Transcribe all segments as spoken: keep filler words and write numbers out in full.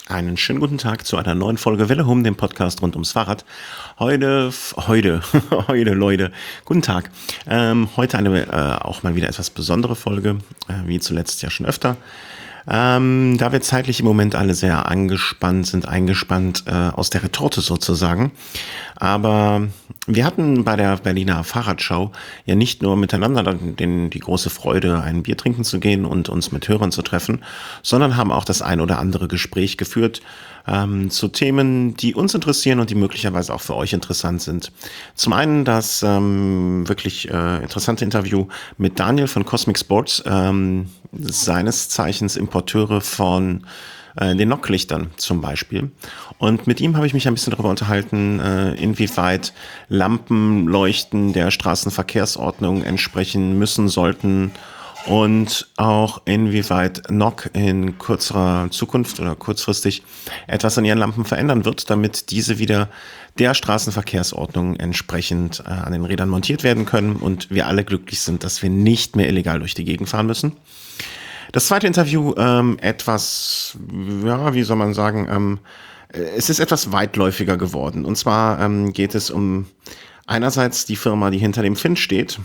Einen schönen guten Tag zu einer neuen Folge Welle Hum, dem Podcast rund ums Fahrrad. Heute, heute, heute, Leute, guten Tag. Ähm, heute eine äh, auch mal wieder etwas besondere Folge, äh, wie zuletzt ja schon öfter. Ähm, da wir zeitlich im Moment alle sehr angespannt sind, eingespannt äh, aus der Retorte sozusagen. Aber wir hatten bei der Berliner Fahrradschau ja nicht nur miteinander den, die große Freude, ein Bier trinken zu gehen und uns mit Hörern zu treffen, sondern haben auch das ein oder andere Gespräch geführt ähm, zu Themen, die uns interessieren und die möglicherweise auch für euch interessant sind. Zum einen das ähm, wirklich äh, interessante Interview mit Daniel von Cosmic Sports, ähm, seines Zeichens Importeure von äh, den Nock-Lichtern zum Beispiel. Und mit ihm habe ich mich ein bisschen darüber unterhalten, äh, inwieweit Lampenleuchten der Straßenverkehrsordnung entsprechen müssen, sollten und auch inwieweit Nock in kürzerer Zukunft oder kurzfristig etwas an ihren Lampen verändern wird, damit diese wieder der Straßenverkehrsordnung entsprechend äh, an den Rädern montiert werden können und wir alle glücklich sind, dass wir nicht mehr illegal durch die Gegend fahren müssen. Das zweite Interview, ähm, etwas, ja, wie soll man sagen, ähm, es ist etwas weitläufiger geworden. Und zwar ähm, geht es um einerseits die Firma, die hinter dem Finn steht,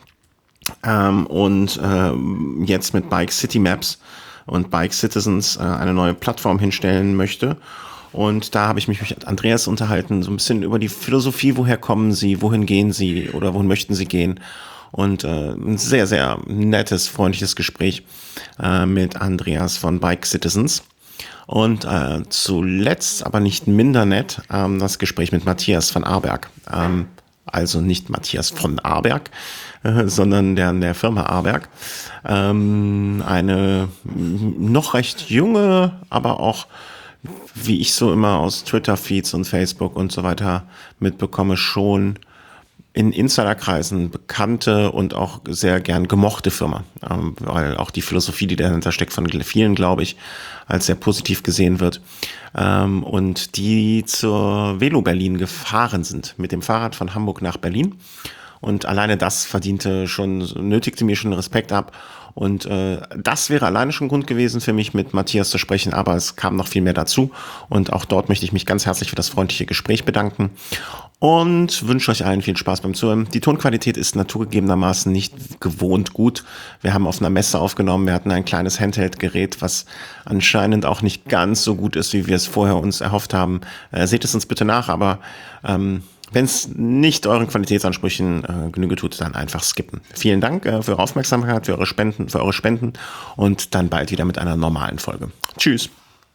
ähm, und äh, jetzt mit Bike City Maps und Bike Citizens äh, eine neue Plattform hinstellen möchte. Und da habe ich mich mit Andreas unterhalten, so ein bisschen über die Philosophie, woher kommen sie, wohin gehen sie oder wohin möchten sie gehen. Und äh, ein sehr, sehr nettes, freundliches Gespräch äh, mit Andreas von Bike Citizens. Und äh, zuletzt, aber nicht minder nett, ähm, das Gespräch mit Matthias von Ahrberg. Ähm, also nicht Matthias von Ahrberg, äh, sondern der, der Firma Ahrberg. Ähm, eine noch recht junge, aber auch, wie ich so immer aus Twitter-Feeds und Facebook und so weiter mitbekomme, schon in Insiderkreisen bekannte und auch sehr gern gemochte Firma, ähm, weil auch die Philosophie, die dahinter steckt, von vielen, glaube ich, als sehr positiv gesehen wird, ähm, und die zur Velo Berlin gefahren sind, mit dem Fahrrad von Hamburg nach Berlin. Und alleine das verdiente schon, nötigte mir schon Respekt ab. Und äh, das wäre alleine schon Grund gewesen für mich, mit Matthias zu sprechen, aber es kam noch viel mehr dazu. Und auch dort möchte ich mich ganz herzlich für das freundliche Gespräch bedanken und wünsche euch allen viel Spaß beim Zuhören. Die Tonqualität ist naturgegebenermaßen nicht gewohnt gut. Wir haben auf einer Messe aufgenommen, wir hatten ein kleines Handheld-Gerät, was anscheinend auch nicht ganz so gut ist, wie wir es vorher uns erhofft haben. Äh, seht es uns bitte nach, aber ähm, wenn es nicht euren Qualitätsansprüchen äh, Genüge tut, dann einfach skippen. Vielen Dank äh, für eure Aufmerksamkeit, für eure Spenden, für eure Spenden und dann bald wieder mit einer normalen Folge. Tschüss.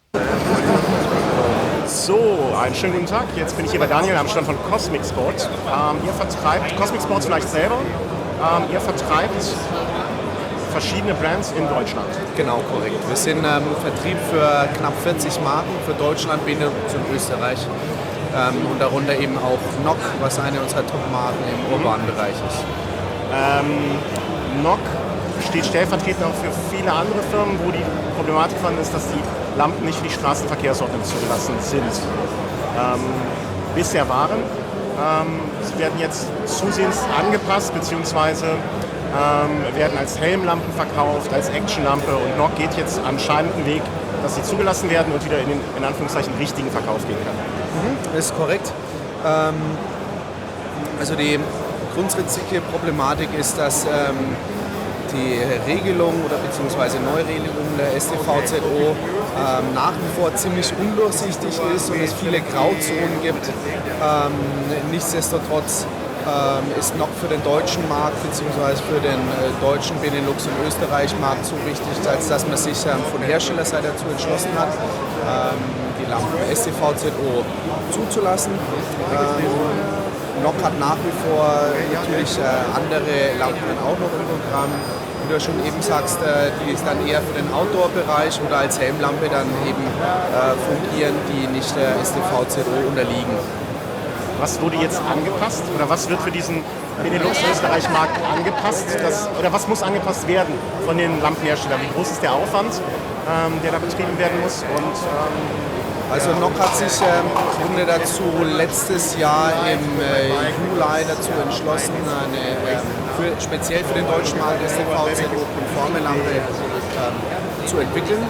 So, einen schönen guten Tag. Jetzt bin ich hier bei Daniel am Stand von Cosmic Sport. Ähm, ihr vertreibt, Cosmic Sports vielleicht selber, ähm, ihr vertreibt verschiedene Brands in Deutschland. Genau, korrekt. Wir sind ähm, Vertrieb für knapp vierzig Marken für Deutschland, Benelux und Österreich. Ähm, und darunter eben auch Nock, was eine unserer Top-Marken im urbanen Bereich ist. Ähm, Nock steht stellvertretend auch für viele andere Firmen, wo die Problematik von ist, dass die Lampen nicht für die Straßenverkehrsordnung zugelassen sind. Ähm, bisher waren. Ähm, sie werden jetzt zusehends angepasst, beziehungsweise ähm, werden als Helmlampen verkauft, als Actionlampe, und Nock geht jetzt anscheinend einen Weg, dass sie zugelassen werden und wieder in den, in Anführungszeichen, richtigen Verkauf gehen können. Mhm, das ist korrekt. Ähm, also die grundsätzliche Problematik ist, dass ähm, die Regelung oder beziehungsweise Neuregelung der S T V Z O ähm, nach wie vor ziemlich undurchsichtig ist und es viele Grauzonen gibt. Ähm, nichtsdestotrotz ähm, ist Nock für den deutschen Markt beziehungsweise für den äh, deutschen Benelux- und Österreich-Markt so wichtig, als dass man sich ähm, von Herstellerseite dazu entschlossen hat, ähm, die Lampen S T V Z O zuzulassen. Ähm, Nock hat nach wie vor natürlich äh, andere Lampen auch noch im Programm. Wie du schon eben sagst, äh, die ist dann eher für den Outdoor-Bereich oder als Helmlampe dann eben äh, fungieren, die nicht der S T V Z O unterliegen. Was wurde jetzt angepasst oder was wird für diesen Benelux-Österreich-Markt angepasst? Das, oder was muss angepasst werden von den Lampenherstellern? Wie groß ist der Aufwand, ähm, der da betrieben werden muss? Und ähm, Also Nock hat sich ähm, im Grunde dazu letztes Jahr im äh, Juli dazu entschlossen, eine äh, für, speziell für den deutschen Markt S T V Z O-konforme Lampe ähm, zu entwickeln.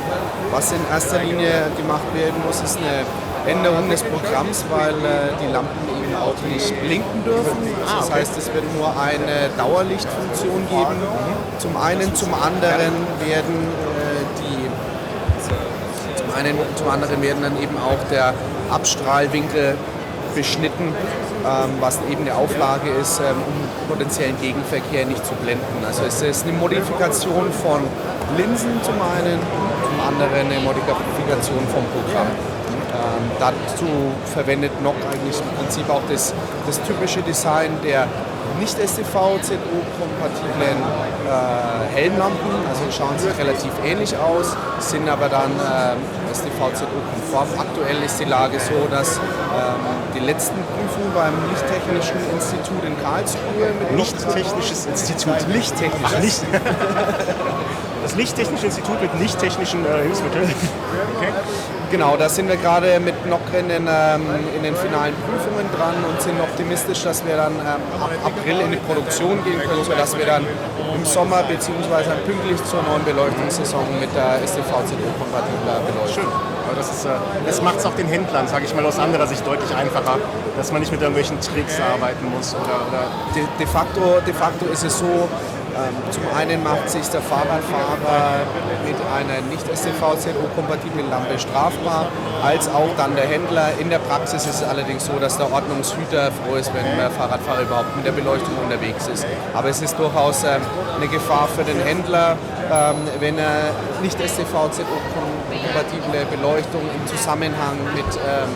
Was in erster Linie gemacht werden muss, ist eine Änderung des Programms, weil äh, die Lampen eben auch nicht blinken dürfen. Das heißt, es wird nur eine Dauerlichtfunktion geben. Zum einen, zum anderen werden äh, die zum einen, zum anderen werden dann eben auch der Abstrahlwinkel beschnitten, ähm, was eben eine Auflage ist, ähm, um potenziellen Gegenverkehr nicht zu blenden. Also es ist eine Modifikation von Linsen zum einen, zum anderen eine Modifikation vom Programm. Ähm, dazu verwendet N O C eigentlich im Prinzip auch das, das typische Design der nicht S T V-Z O-kompatiblen äh, Helmlampen. Also die schauen sich relativ ähnlich aus, sind aber dann äh, S T V-Z O-konform. Aktuell ist die Lage so, dass ähm, die letzten Prüfungen beim Lichttechnischen Institut in Karlsruhe mit Lichttechnisches Institut. Lichttechnisches. Ach, Licht. Das Lichttechnische Institut mit nicht-technischen äh, Hilfsmitteln. Okay. Genau, da sind wir gerade mit N O C in den, ähm, in den finalen Prüfungen dran und sind optimistisch, dass wir dann ähm, ab April in die Produktion gehen können, sodass wir dann im Sommer bzw. pünktlich zur neuen Beleuchtungssaison mit der S T V-Z O-kompatibler beleuchten. Schön. Aber das, ist, äh, das macht es auch den Händlern, sage ich mal, aus anderer Sicht deutlich einfacher, dass man nicht mit irgendwelchen Tricks arbeiten muss. Oder, oder de, de, facto, de facto ist es so, Ähm, zum einen macht sich der Fahrradfahrer mit einer nicht S T V-Z O-kompatiblen Lampe strafbar, als auch dann der Händler. In der Praxis ist es allerdings so, dass der Ordnungshüter froh ist, wenn der Fahrradfahrer überhaupt mit der Beleuchtung unterwegs ist. Aber es ist durchaus ähm, eine Gefahr für den Händler, ähm, wenn er nicht S T V-Z O-kompatible Beleuchtung im Zusammenhang mit ähm,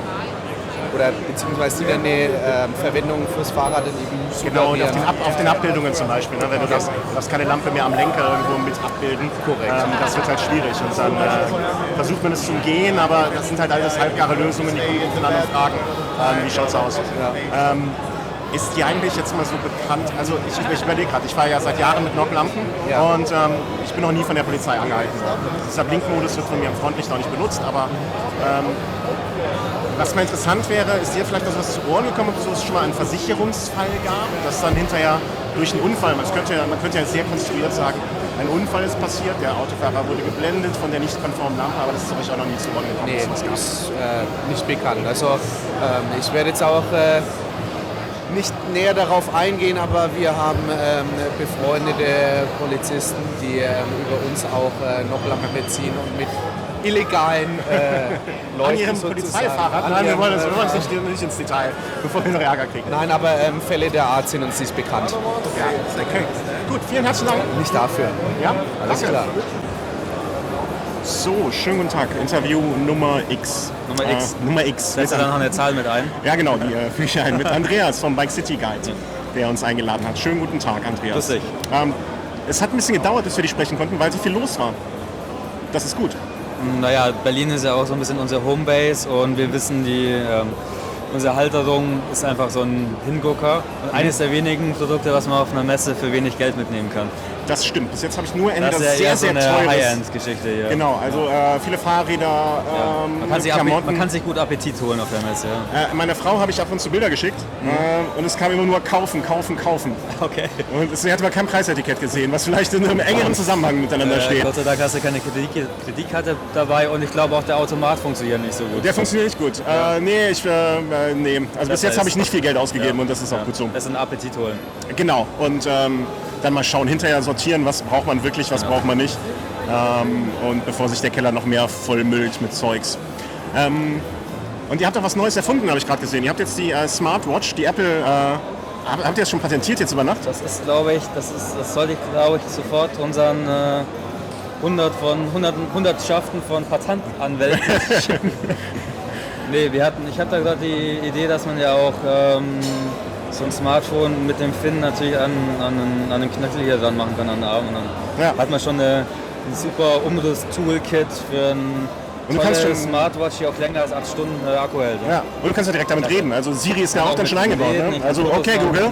oder beziehungsweise die dann eine äh, Verwendung fürs Fahrrad dann eben genau, und auf den, Ab auf den Abbildungen zum Beispiel, ne? Wenn du das, das keine Lampe mehr am Lenker irgendwo mit abbilden, korrekt. Ähm, das wird halt schwierig und dann äh, versucht man es zu umgehen, aber das sind halt alles halbgare Lösungen, die Kunden rufen an und fragen, ähm, wie schaut es aus. Ja. Ähm, ist die eigentlich jetzt mal so bekannt, also ich, ich überlege gerade, ich fahre ja seit Jahren mit N O C-Lampen ja. und ähm, ich bin noch nie von der Polizei angehalten worden. Dieser Blinkmodus wird von mir im Frontlicht noch nicht benutzt, aber ähm, was mal interessant wäre, ist dir vielleicht noch was zu Ohren gekommen, ob es schon mal einen Versicherungsfall gab, dass dann hinterher durch einen Unfall, man könnte, ja, man könnte ja sehr konstruiert sagen, ein Unfall ist passiert, der Autofahrer wurde geblendet von der nicht konformen Lampe, aber das ist euch auch noch nie zu Ohren gekommen. Nee, das ist äh, nicht bekannt. Also ähm, ich werde jetzt auch äh, nicht näher darauf eingehen, aber wir haben ähm, befreundete Polizisten, die ähm, über uns auch äh, noch Lampen beziehen und mit illegalen äh, Leuten an ihrem Polizeifahrrad? Nein, wir wollen uns nicht, nicht ins Detail, bevor wir noch Ärger kriegen. Nein, aber ähm, Fälle der Art sind uns nicht bekannt. Ja, okay. Gut, vielen herzlichen Dank. Nicht dafür. Ja, alles danke. klar. So, schönen guten Tag. Interview Nummer X. Nummer X. Äh, Nummer X. Setzt du dann noch eine Zahl mit ein? Ja, genau, die äh, füge ich ein. Mit Andreas vom Bike City Guide, der uns eingeladen hat. Schönen guten Tag, Andreas. Grüß dich. Ähm, es hat ein bisschen gedauert, bis wir dich sprechen konnten, weil so viel los war. Das ist gut. Naja, Berlin ist ja auch so ein bisschen unsere Homebase und wir wissen, die, ähm, unsere Halterung ist einfach so ein Hingucker und mhm. eines der wenigen Produkte, was man auf einer Messe für wenig Geld mitnehmen kann. Das stimmt. Bis jetzt habe ich nur entweder das ist ja sehr, eher so sehr eine teures... High-End-Geschichte hier. Genau, also äh, viele Fahrräder, ja. ähm, man, kann sich Klamotten. man kann sich gut Appetit holen auf der Messe. Ja. Äh, meiner Frau habe ich ab und zu Bilder geschickt mhm. äh, und es kam immer nur kaufen, kaufen, kaufen. Okay. Und sie hat aber kein Preisetikett gesehen, was vielleicht in einem engeren Zusammenhang miteinander äh, steht. Gott sei Dank hast du keine Kredit Kreditkarte dabei und ich glaube auch der Automat funktioniert nicht so gut. Der funktioniert nicht gut. Ja. Äh, nee, ich, äh, nee, also das bis jetzt habe ich nicht viel Geld ausgegeben ja. und das ist auch ja. gut so. Das ist ein Appetit holen. Genau, und ähm, dann mal schauen, hinterher sortieren, was braucht man wirklich, was genau. braucht man nicht. Ähm, und bevor sich der Keller noch mehr vollmüllt mit Zeugs. Ähm, und ihr habt auch was Neues erfunden, habe ich gerade gesehen. Ihr habt jetzt die äh, Smartwatch, die Apple, äh, habt ihr das schon patentiert jetzt über Nacht? Das ist, glaube ich, das, ist, das sollte ich, glaube ich, sofort unseren äh, hundert von hundert, Hundertschaften von Patentanwälten schicken. Nee, wir hatten, ich hatte gerade die Idee, dass man ja auch ähm, so ein Smartphone mit dem Fin natürlich an, an, an einen Knöchel hier dran machen kann, an den Arm. Und dann ja. hat man schon eine, ein super Umriss-Toolkit für ein und tolle schon Smartwatch, die auch länger als acht Stunden äh, Akku hält. Ja. Und du kannst ja direkt damit reden. Also Siri ist ja auch dann schon eingebaut. Ne? Also okay, Google.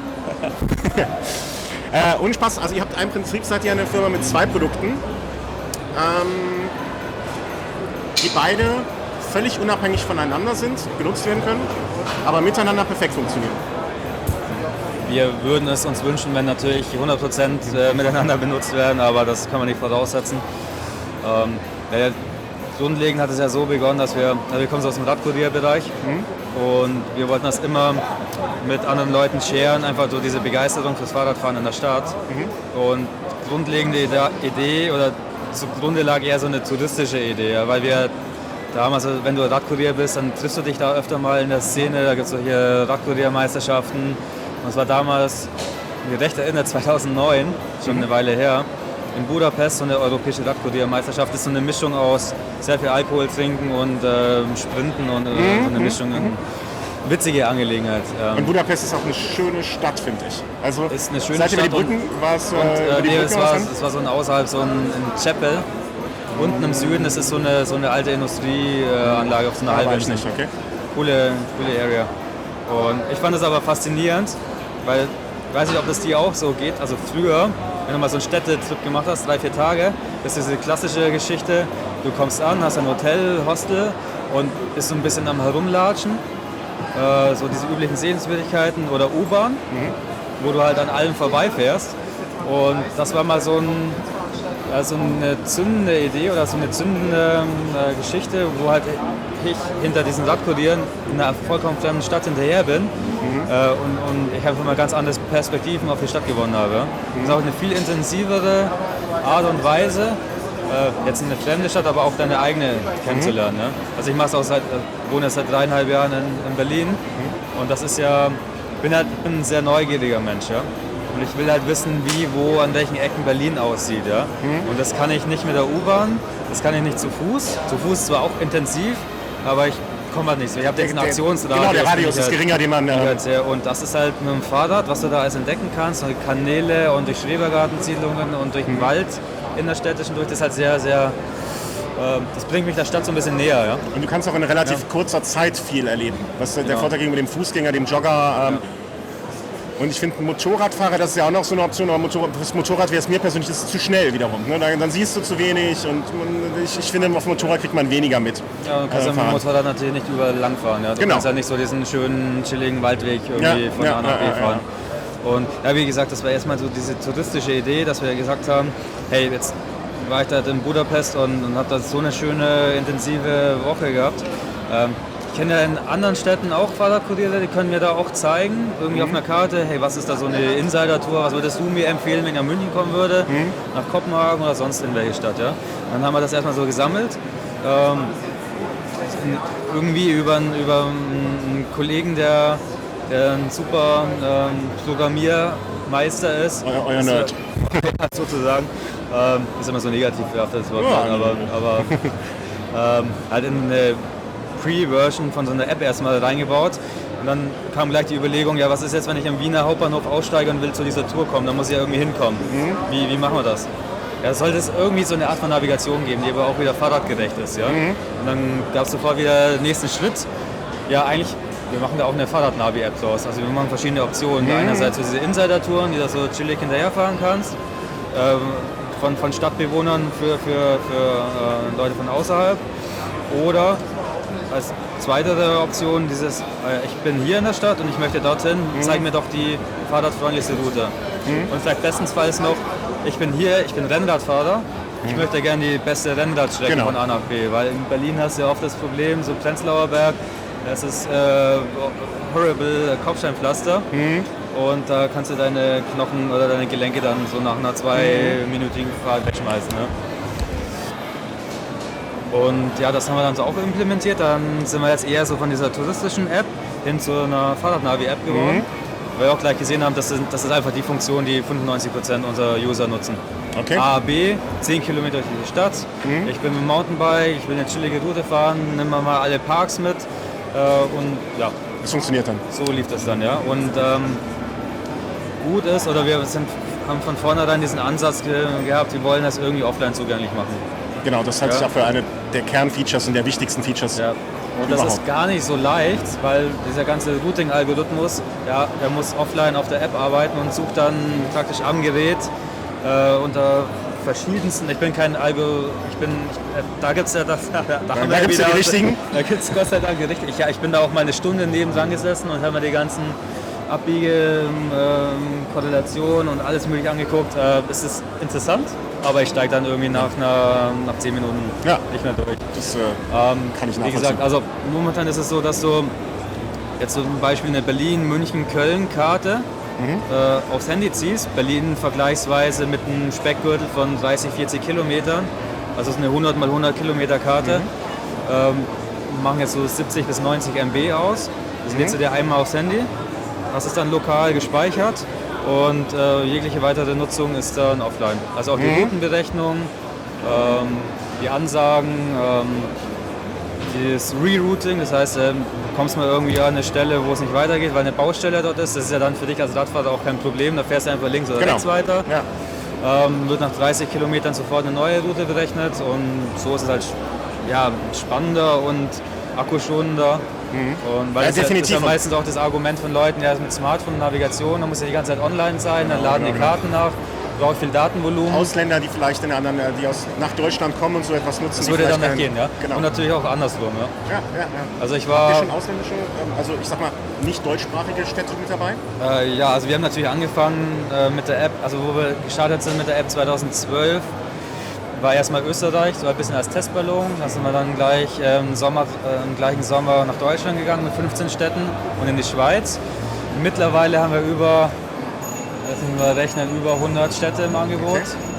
äh, ohne Spaß, also ihr habt im Prinzip, seid ihr eine Firma mit zwei Produkten, ähm, die beide völlig unabhängig voneinander sind, genutzt werden können, aber miteinander perfekt funktionieren. Wir würden es uns wünschen, wenn natürlich hundert Prozent äh, miteinander benutzt werden, aber das kann man nicht voraussetzen. Ähm, Ja, grundlegend hat es ja so begonnen, dass wir, also wir kommen so aus dem Radkurierbereich mhm. und wir wollten das immer mit anderen Leuten sharen, einfach so diese Begeisterung fürs Fahrradfahren in der Stadt. Mhm. Und grundlegende Idee oder zugrunde lag eher so eine touristische Idee, weil wir damals, also wenn du Radkurier bist, dann triffst du dich da öfter mal in der Szene, da gibt es so hier Radkuriermeisterschaften. Und es war damals, mir recht erinnert, zweitausendneun, schon eine Weile her, in Budapest so eine europäische Radkuriermeisterschaft. Das ist so eine Mischung aus sehr viel Alkohol trinken und äh, Sprinten und äh, mhm. so eine Mischung, eine witzige Angelegenheit. Ähm. Und Budapest ist auch eine schöne Stadt, finde ich. Also ist eine schöne seid ihr über die Stadt Brücken? War es, äh, und, äh, über die nee, Brücken es war, es war so ein außerhalb, so ein, ein Chapel. Unten im Süden, das ist so eine, so eine alte Industrieanlage auf so einer ah, Halbinsel. Nicht, okay. Coole, coole Area. Und ich fand es aber faszinierend, weil ich weiß nicht, ob das dir auch so geht. Also früher, wenn du mal so einen Städtetrip gemacht hast, drei, vier Tage, das ist diese klassische Geschichte. Du kommst an, hast ein Hotel, Hostel und bist so ein bisschen am Herumlatschen. Äh, so diese üblichen Sehenswürdigkeiten oder U-Bahn, mhm. wo du halt an allem vorbeifährst. Und das war mal so ein Also eine zündende Idee oder so eine zündende äh, Geschichte, wo halt ich hinter diesen Radkurieren in einer vollkommen fremden Stadt hinterher bin mhm. äh, und, und ich einfach mal ganz andere Perspektiven auf die Stadt gewonnen habe. Mhm. Das ist auch eine viel intensivere Art und Weise, äh, jetzt eine fremde Stadt, aber auch deine eigene kennenzulernen. Mhm. Ne? Also ich mache es auch seit, äh, wohne jetzt seit dreieinhalb Jahren in, in Berlin mhm. und das ist ja, bin halt bin ein sehr neugieriger Mensch. Ja? Und ich will halt wissen, wie, wo, an welchen Ecken Berlin aussieht. Ja? Mhm. Und das kann ich nicht mit der U-Bahn, das kann ich nicht zu Fuß. Zu Fuß zwar auch intensiv, aber ich komme halt nicht so. Ich habe diesen Aktionsradius. Genau, der Radius ist halt, geringer, den man... Äh halt sehr, und das ist halt mit dem Fahrrad, was du da alles entdecken kannst, durch Kanäle und durch Schrebergartensiedlungen und durch den mhm. Wald in der städtischen durch, das ist halt sehr, sehr... Äh, das bringt mich der Stadt so ein bisschen näher. Ja? Und du kannst auch in relativ ja. kurzer Zeit viel erleben. Was der genau. Vorteil gegenüber dem Fußgänger, dem Jogger... Ähm, ja. Und ich finde, Motorradfahrer, das ist ja auch noch so eine Option, aber Motorrad, das Motorrad wäre es mir persönlich, das ist zu schnell wiederum. Ne? Dann, dann siehst du zu wenig und ich, ich finde, auf dem Motorrad kriegt man weniger mit. Ja, du kannst äh, mit dem Motorrad natürlich nicht überall langfahren. Ja? Du genau. kannst ja nicht so diesen schönen, chilligen Waldweg irgendwie ja, von ja, A nach B ja, fahren. Ja, ja. Und ja, wie gesagt, das war erstmal so diese touristische Idee, dass wir gesagt haben, hey, jetzt war ich da in Budapest und, und habe da so eine schöne, intensive Woche gehabt. Ähm, Ich kenne ja in anderen Städten auch Fahrradkuriere, die können mir da auch zeigen, irgendwie mhm. auf einer Karte, hey, was ist da so eine Insider-Tour, was würdest du mir empfehlen, wenn ich nach München kommen würde, mhm. nach Kopenhagen oder sonst in welche Stadt, ja? Dann haben wir das erstmal so gesammelt, ähm, irgendwie über, über einen Kollegen, der, der ein super ähm, Programmiermeister ist. Euer, euer Nerd. Sozusagen, ähm, ist immer so negativ behaftet, das Wort, ja, aber, aber ähm, halt in eine Pre-Version von so einer App erstmal reingebaut und dann kam gleich die Überlegung, ja, was ist jetzt, wenn ich am Wiener Hauptbahnhof aussteige und will zu dieser Tour kommen, dann muss ich ja irgendwie hinkommen. Mhm. Wie, wie machen wir das? Ja, sollte es irgendwie so eine Art von Navigation geben, die aber auch wieder fahrradgerecht ist. Ja? Mhm. Und dann gab es sofort wieder den nächsten Schritt. Ja, eigentlich, wir machen da auch eine Fahrrad-Navi-App draus. Also wir machen verschiedene Optionen. Mhm. Einerseits so diese Insider-Touren, die da so chillig hinterherfahren kannst, ähm, von, von Stadtbewohnern für, für, für äh, Leute von außerhalb. Oder als zweite Option dieses, äh, ich bin hier in der Stadt und ich möchte dorthin, mhm. zeig mir doch die fahrradfreundlichste Route. Mhm. Und vielleicht bestensfalls noch, ich bin hier, ich bin Rennradfahrer, mhm. ich möchte gerne die beste Rennradstrecke genau. von A nach B, weil in Berlin hast du ja oft das Problem, so Prenzlauer Berg, das ist äh, horrible Kopfsteinpflaster mhm. und da kannst du deine Knochen oder deine Gelenke dann so nach einer zweiminütigen Fahrt wegschmeißen. Ne? Und ja, das haben wir dann so auch implementiert. Dann sind wir jetzt eher so von dieser touristischen App hin zu einer Fahrradnavi-App geworden. Mhm. Weil wir auch gleich gesehen haben, das ist, das ist einfach die Funktion, die fünfundneunzig Prozent unserer User nutzen. Okay. A, B, zehn Kilometer durch die Stadt. Mhm. Ich bin mit dem Mountainbike, ich will eine chillige Route fahren, nehmen wir mal alle Parks mit. Äh, und ja. Das funktioniert dann. So lief das dann, ja. Und ähm, gut ist, oder wir sind, haben von vornherein diesen Ansatz ge- gehabt, wir wollen das irgendwie offline zugänglich machen. Genau, das halte ich ja. auch für eine der Kernfeatures und der wichtigsten Features. Ja. Und das überhaupt. Ist gar nicht so leicht, weil dieser ganze Routing-Algorithmus, ja, der muss offline auf der App arbeiten und sucht dann praktisch am Gerät äh, unter verschiedensten, ich bin kein Algo, ich bin, ich, äh, da gibt es ja das, da, da, da haben wir ja wieder, die richtigen. Da gibt es Gott sei Dank die richtigen. Ich, ja, ich bin da auch mal eine Stunde nebendran gesessen und habe mir die ganzen Abbiege, ähm, Korrelationen und alles mögliche angeguckt. Äh, es ist interessant. aber ich steige dann irgendwie nach, einer, nach zehn Minuten Ja. nicht mehr durch. Das äh, Ähm, kann ich Wie nachvollziehen. gesagt, also momentan ist es so, dass du jetzt zum Beispiel eine Berlin-München-Köln-Karte Mhm. äh, aufs Handy ziehst. Berlin vergleichsweise mit einem Speckgürtel von dreißig, vierzig Kilometern. Also es ist eine hundert mal hundert Kilometer Karte. Mhm. Ähm, machen jetzt so siebzig bis neunzig Megabyte aus. Das Mhm. lädst du dir einmal aufs Handy. Das ist dann lokal gespeichert. Und äh, jegliche weitere Nutzung ist dann offline. Also auch die Mhm. Routenberechnung, ähm, die Ansagen, ähm, das Rerouting, das heißt, ähm, du kommst mal irgendwie an eine Stelle, wo es nicht weitergeht, weil eine Baustelle dort ist. Das ist ja dann für dich als Radfahrer auch kein Problem. Da fährst du einfach links oder Genau. rechts weiter. Ja. Ähm, wird nach dreißig Kilometern sofort eine neue Route berechnet und so ist es halt ja, spannender und akkuschonender. Und weil Ja, das, ja, das ist definitiv. ja meistens auch das Argument von Leuten, ja, mit Smartphone, Navigation, da muss ja die ganze Zeit online sein, dann laden die genau. Karten nach, braucht viel Datenvolumen. Ausländer, die vielleicht in anderen, äh, die aus, nach Deutschland kommen und so etwas nutzen. Das die würde dann vielleicht noch gehen, ja. Genau. Und natürlich auch andersrum, ja. Ja, ja, ja. Also ich Habt ihr war, schon ausländische, ähm, also ich sag mal, nicht deutschsprachige Städte mit dabei? äh, ja, also wir haben natürlich angefangen äh, mit der App, also wo wir gestartet sind mit der App zweitausendzwölf, war erstmal Österreich, so ein bisschen als Testballon. Da sind wir dann gleich äh, im, Sommer, äh, im gleichen Sommer nach Deutschland gegangen mit fünfzehn Städten und in die Schweiz. Mittlerweile haben wir über, lassen wir rechnen, über hundert Städte im Angebot.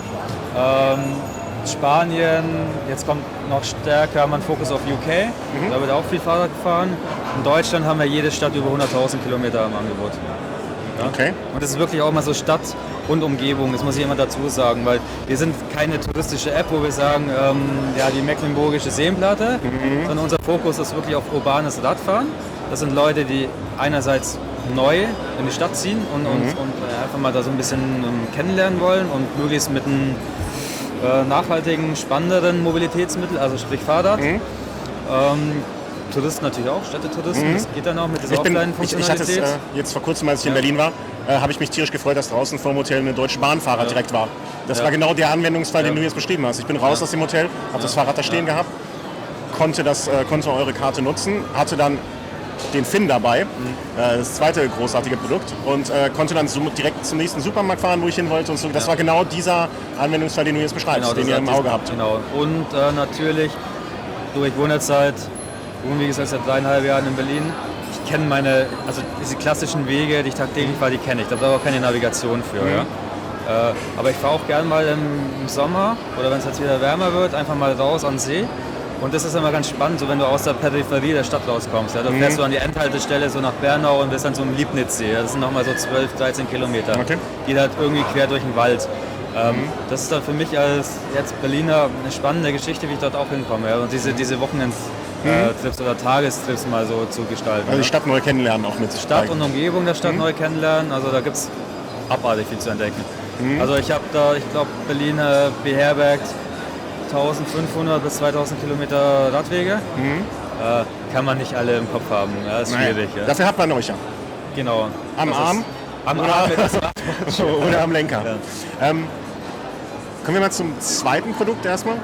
Ähm, Spanien, jetzt kommt noch stärker haben wir einen Fokus auf U K, Mhm. da wird auch viel Fahrrad gefahren. In Deutschland haben wir jede Stadt über hunderttausend Kilometer im Angebot. Ja? Okay. Und das ist wirklich auch mal so Stadt und Umgebung, das muss ich immer dazu sagen, weil wir sind keine touristische App, wo wir sagen, ähm, ja, die Mecklenburgische Seenplatte, Mhm. sondern unser Fokus ist wirklich auf urbanes Radfahren. Das sind Leute, die einerseits neu in die Stadt ziehen und, Mhm. und, und äh, einfach mal da so ein bisschen ähm, kennenlernen wollen und möglichst mit einem äh, nachhaltigen, spannenderen Mobilitätsmittel, also sprich Fahrrad. Mhm. Ähm, Touristen natürlich auch, Städtetouristen, das geht dann auch mit dieser Ich, bin, ich, ich hatte Offline-Funktionalität. es äh, jetzt vor kurzem, als ich in Ja. Berlin war, äh, habe ich mich tierisch gefreut, dass draußen vor dem Hotel eine Deutsche Bahnfahrer Ja. direkt war. Das Ja. war genau der Anwendungsfall, den Ja. du jetzt beschrieben hast. Ich bin raus Ja. aus dem Hotel, habe das Fahrrad da stehen gehabt, konnte, das, äh, konnte eure Karte nutzen, hatte dann den Finn dabei, Mhm. äh, das zweite großartige Produkt, und äh, konnte dann so direkt zum nächsten Supermarkt fahren, wo ich hin wollte. Und so. Das Ja. war genau dieser Anwendungsfall, den du jetzt beschreibst, Genau, den das ihr hat im diesen- Auge habt. Genau. Und äh, natürlich, du, ich wohne jetzt seit, wohne wie gesagt seit dreieinhalb Jahren in Berlin. Ich kenne meine, also diese klassischen Wege, die ich tagtäglich fahre, die kenne ich. Da brauche ich auch keine Navigation für. Mhm. Ja? Äh, aber ich fahre auch gern mal im, im Sommer oder wenn es jetzt wieder wärmer wird, einfach mal raus an den See. Und das ist immer ganz spannend, so wenn du aus der Peripherie der Stadt rauskommst. Ja? Da fährst du an die Endhaltestelle so nach Bernau und bist dann so im Liebnitzsee. Ja? Das sind nochmal so zwölf, dreizehn Kilometer. Okay. Geht halt irgendwie quer durch den Wald. Ähm, das ist dann für mich als jetzt Berliner eine spannende Geschichte, wie ich dort auch hinkomme. Ja? Und diese, diese Wochenendtrips oder Tagestrips mal so zu gestalten. Also die ja? Stadt neu kennenlernen auch mit sich. Stadt und Umgebung der Stadt neu kennenlernen. Also da gibt es abartig viel zu entdecken. Also ich habe da, ich glaube, Berlin äh, beherbergt eintausendfünfhundert bis zweitausend Kilometer Radwege. Äh, kann man nicht alle im Kopf haben. Ja, ist Naja, schwierig. Ja. Dafür hat man euch ja. Genau. Am Das Arm? Ist, am Oder- Arm mit das Rad. So, oder am Lenker. Ja. Ähm, kommen wir mal zum zweiten Produkt erstmal.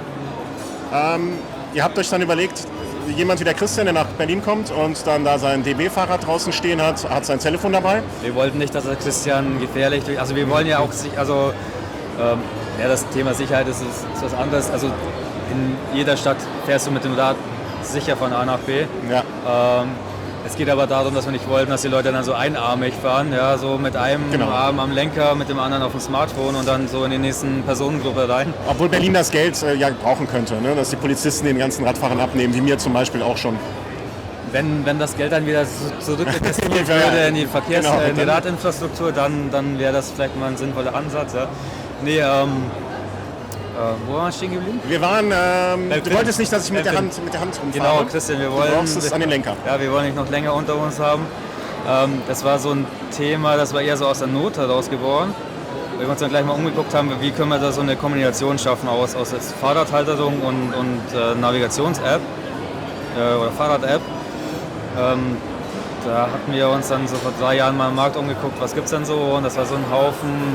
Ähm, ihr habt euch dann überlegt, jemand wie der Christian, der nach Berlin kommt und dann da sein D B-Fahrrad draußen stehen hat, hat sein Telefon dabei. Wir wollten nicht, dass der Christian gefährlich durch. Also wir wollen ja auch sich, also ähm, ja, das Thema Sicherheit ist, ist, ist was anderes. Also in jeder Stadt fährst du mit dem Rad sicher von A nach B. Ja. Ähm, es geht aber darum, dass wir nicht wollten, dass die Leute dann so einarmig fahren, ja, so mit einem Genau. Arm am Lenker, mit dem anderen auf dem Smartphone und dann so in die nächsten Personengruppe rein. Obwohl Berlin das Geld äh, ja brauchen könnte, ne? Dass die Polizisten den ganzen Radfahrern abnehmen, wie mir zum Beispiel auch schon. Wenn, wenn das Geld dann wieder zu- zurück investiert Ja, würde in die Verkehrs-, genau, äh, in die dann- Radinfrastruktur, dann, dann wäre das vielleicht mal ein sinnvoller Ansatz. Ja. Nee, ähm, äh, wo waren wir stehen geblieben? Wir waren, ähm, Beim du Finn. wolltest nicht, dass ich mit der Beim Hand, mit der Hand rumfahre. Genau, Christian, wir Du wollen... brauchst es an den Lenker. Ja, wir wollen nicht noch länger unter uns haben. Ähm, das war so ein Thema, das war eher so aus der Not heraus geboren. Weil wir uns dann gleich mal umgeguckt haben, wie können wir da so eine Kombination schaffen aus, aus jetzt Fahrradhalterung und, und äh, Navigations-App äh, oder Fahrrad-App. Ähm, da hatten wir uns dann so vor drei Jahren mal im Markt umgeguckt, was gibt's denn so, und das war so ein Haufen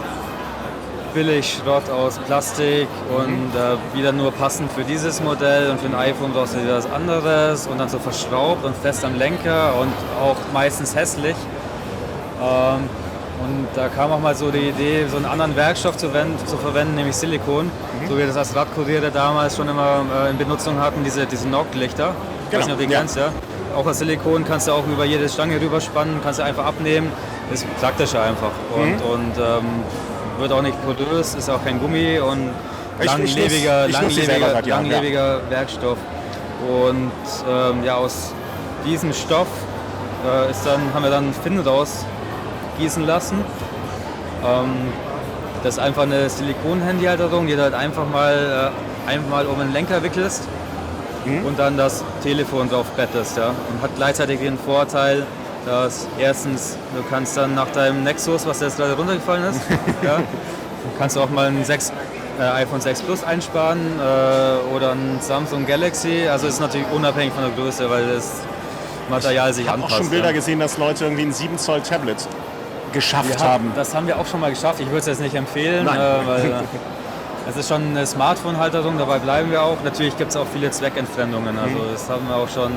Billigschrott aus Plastik und äh, wieder nur passend für dieses Modell, und für ein iPhone brauchst du wieder was anderes und dann so verschraubt und fest am Lenker und auch meistens hässlich. Ähm, Und da kam auch mal so die Idee, so einen anderen Werkstoff zu, wenden, zu verwenden, nämlich Silikon. Mhm. So wie wir das als Radkuriere damals schon immer äh, in Benutzung hatten, diese, diese Nock-Lichter. Ich genau. weiß nicht, ob du die ja. kennst, ja. Auch als Silikon kannst du auch über jede Stange rüberspannen, kannst du einfach abnehmen. Ist praktischer einfach. Und, mhm. und ähm, wird auch nicht porös, ist auch kein Gummi und langlebiger, ich, ich muss, ich langlebiger, muss langlebiger ja. Werkstoff. Und ähm, ja, aus diesem Stoff äh, ist dann, haben wir dann Finn rausgießen lassen. Ähm, das ist einfach eine Silikon-Handyhalterung, die du halt einfach mal, äh, einfach mal um den Lenker wickelst mhm. und dann das Telefon drauf bettest. Ja? Und hat gleichzeitig den Vorteil, dass erstens, du kannst dann nach deinem Nexus, was jetzt gerade runtergefallen ist, ja, kannst du auch mal ein sechs, äh, iPhone sechs Plus einsparen äh, oder ein Samsung Galaxy. Also ist natürlich unabhängig von der Größe, weil das Material sich anpasst. Ich habe auch schon Bilder ja. gesehen, dass Leute irgendwie ein sieben Zoll Tablet geschafft haben, haben. Das haben wir auch schon mal geschafft. Ich würde es jetzt nicht empfehlen, Nein. Äh, weil es ist schon eine Smartphone-Halterung, dabei bleiben wir auch. Natürlich gibt es auch viele Zweckentfremdungen. Also das haben wir auch schon...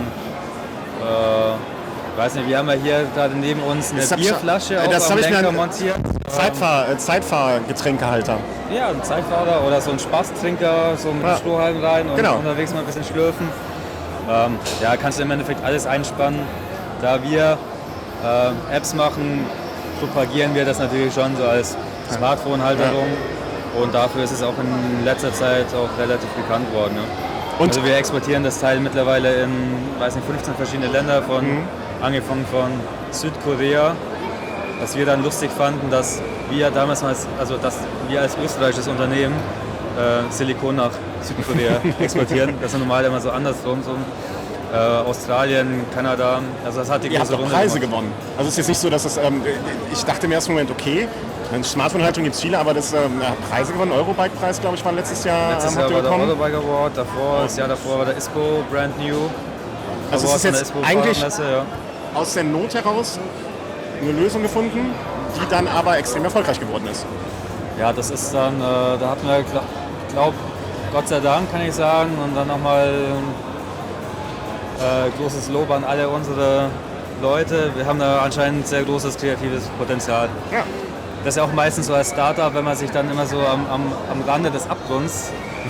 Äh, Ich weiß nicht, wir haben ja hier gerade neben uns eine das Bierflasche ich, das am ich Lenker mir montiert. Zeitfahr, äh, Zeitfahrgetränkehalter. Ja, ein Zeitfahrer oder so ein Spaßtrinker, so mit ja. Strohhalm rein und genau. unterwegs mal ein bisschen schlürfen. Ähm, ja, kannst du im Endeffekt alles einspannen. Da wir äh, Apps machen, propagieren wir das natürlich schon so als Smartphone-Halterung. Ja. Und dafür ist es auch in letzter Zeit auch relativ bekannt worden. Ja. Und also wir exportieren das Teil mittlerweile in, weiß nicht, fünfzehn verschiedene Länder, von, mhm. angefangen von Südkorea. Was wir dann lustig fanden, dass wir damals, also dass wir als österreichisches Unternehmen äh, Silikon nach Südkorea exportieren. Das ist normal immer so andersrum. So. Äh, Australien, Kanada, also das hat die große große Runde Preise gemacht. gewonnen. Also es ist jetzt nicht so, dass es, ähm, ich dachte im ersten Moment, okay, eine Smartphone-Haltung gibt es viele, aber das ähm, hat Preise gewonnen. Eurobike-Preis, glaube ich, war letztes Jahr. Letztes Jahr war der Eurobike Award, davor, das Jahr davor war der I S P O Brand New. Also es ist jetzt eigentlich ja. aus der Not heraus eine Lösung gefunden, die dann aber extrem erfolgreich geworden ist. Ja, das ist dann, äh, da hatten wir, glaube Gott sei Dank, kann ich sagen, und dann nochmal äh, großes Lob an alle unsere Leute. Wir haben da anscheinend sehr großes kreatives Potenzial. Ja. Das ist ja auch meistens so als Startup, wenn man sich dann immer so am, am, am Rande des Abgrunds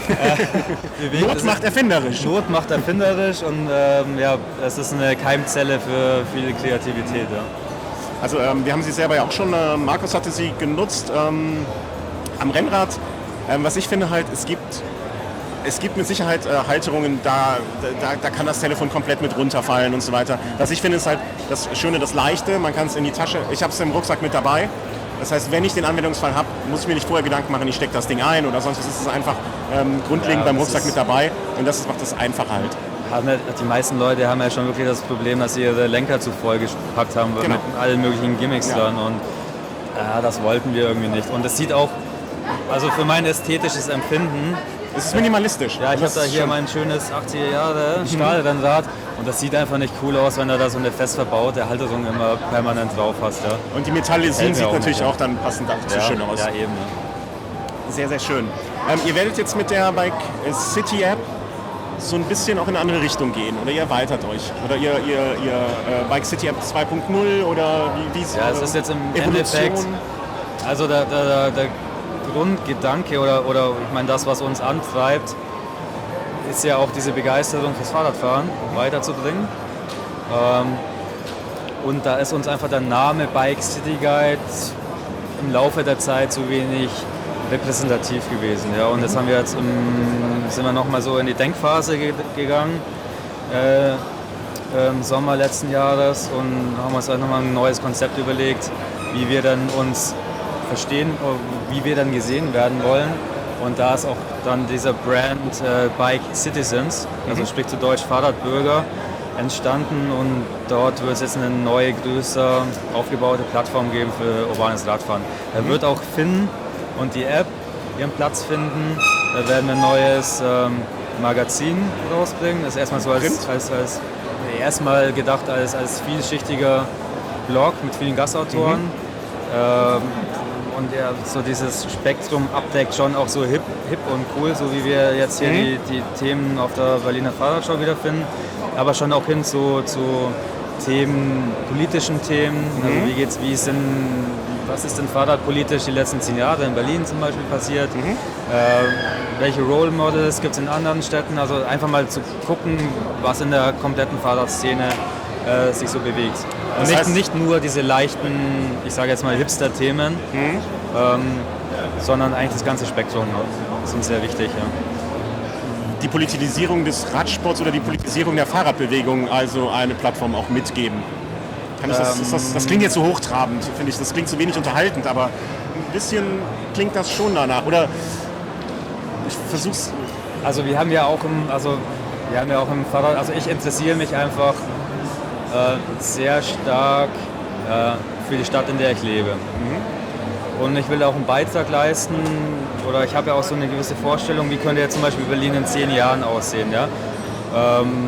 äh, bewegt. Not macht erfinderisch. Not macht erfinderisch und ähm, ja, es ist eine Keimzelle für viel Kreativität. Ja. Also ähm, wir haben sie selber ja auch schon, äh, Markus hatte sie genutzt ähm, am Rennrad. Ähm, was ich finde halt, es gibt, es gibt mit Sicherheit äh, Halterungen, da, da, da kann das Telefon komplett mit runterfallen und so weiter. Was ich finde ist halt das Schöne, das Leichte, man kann es in die Tasche, ich habe es im Rucksack mit dabei. Das heißt, wenn ich den Anwendungsfall habe, muss ich mir nicht vorher Gedanken machen, ich stecke das Ding ein oder sonst was. Es ist einfach ähm, grundlegend ja, beim Rucksack mit dabei und das macht das einfacher halt. Die meisten Leute haben ja schon wirklich das Problem, dass sie ihre Lenker zu voll gepackt haben genau. mit allen möglichen Gimmicks ja. dann und ja, das wollten wir irgendwie nicht. Und es sieht auch, also für mein ästhetisches Empfinden... Es ist minimalistisch. Ja, ich habe da hier schön. mein schönes achtziger Jahre Stahlrennrad und das sieht einfach nicht cool aus, wenn du da so eine fest verbaute Halterung immer permanent drauf hast. Ja. Und die Metallisierung sieht auch natürlich nicht, auch dann passend dazu ja, schön aus. Ja, eben. Ja. Sehr, sehr schön. Ähm, ihr werdet jetzt mit der Bike City App so ein bisschen auch in eine andere Richtung gehen oder ihr erweitert euch oder ihr, ihr, ihr äh, Bike City App zwei Punkt null oder wie es Ja, es ist jetzt im Endeffekt, also der, der, der Grundgedanke oder, oder ich meine das, was uns antreibt, ist ja auch diese Begeisterung fürs Fahrradfahren weiterzubringen. Ähm, und da ist uns einfach der Name Bike City Guide im Laufe der Zeit zu wenig repräsentativ gewesen. Ja. Und jetzt haben wir jetzt im, sind wir nochmal so in die Denkphase ge- gegangen äh, im Sommer letzten Jahres und haben uns auch nochmal ein neues Konzept überlegt, wie wir dann uns verstehen, wie wir dann gesehen werden wollen. Und da ist auch dann dieser Brand äh, Bike Citizens, also mhm. sprich zu Deutsch Fahrradbürger, entstanden und dort wird es jetzt eine neue, größer aufgebaute Plattform geben für urbanes Radfahren. Da mhm. wird auch Finn und die App ihren Platz finden. Da werden wir ein neues ähm, Magazin rausbringen. Das ist erstmal so als, als, als erstmal gedacht als, als vielschichtiger Blog mit vielen Gastautoren. Mhm. Ähm, und ja, so dieses Spektrum abdeckt schon auch so hip, hip und cool, so wie wir jetzt hier mhm. die, die Themen auf der Berliner Fahrradschau wiederfinden, aber schon auch hin zu, zu Themen, politischen Themen. Mhm. Also wie geht's, wie ist denn, was ist denn fahrradpolitisch die letzten zehn Jahre in Berlin zum Beispiel passiert? Mhm. Äh, welche Role Models gibt es in anderen Städten? Also einfach mal zu gucken, was in der kompletten Fahrradszene äh, sich so bewegt. Und nicht, nicht nur diese leichten, ich sage jetzt mal Hipster-Themen, mhm. ähm, sondern eigentlich das ganze Spektrum. Das ist uns sehr wichtig. Ja. Die Politisierung des Radsports oder die Politisierung der Fahrradbewegung, also eine Plattform auch mitgeben. Kann ich das, ähm, ist das, das klingt jetzt so hochtrabend, finde ich. Das klingt zu wenig unterhaltend, aber ein bisschen klingt das schon danach. Oder ich versuch's. Also wir haben ja auch im, also wir haben ja auch im Fahrrad, also ich interessiere mich einfach äh, sehr stark äh, für die Stadt, in der ich lebe. Mhm. Und ich will auch einen Beitrag leisten, oder ich habe ja auch so eine gewisse Vorstellung, wie könnte jetzt zum Beispiel Berlin in zehn Jahren aussehen. Ja? Ähm,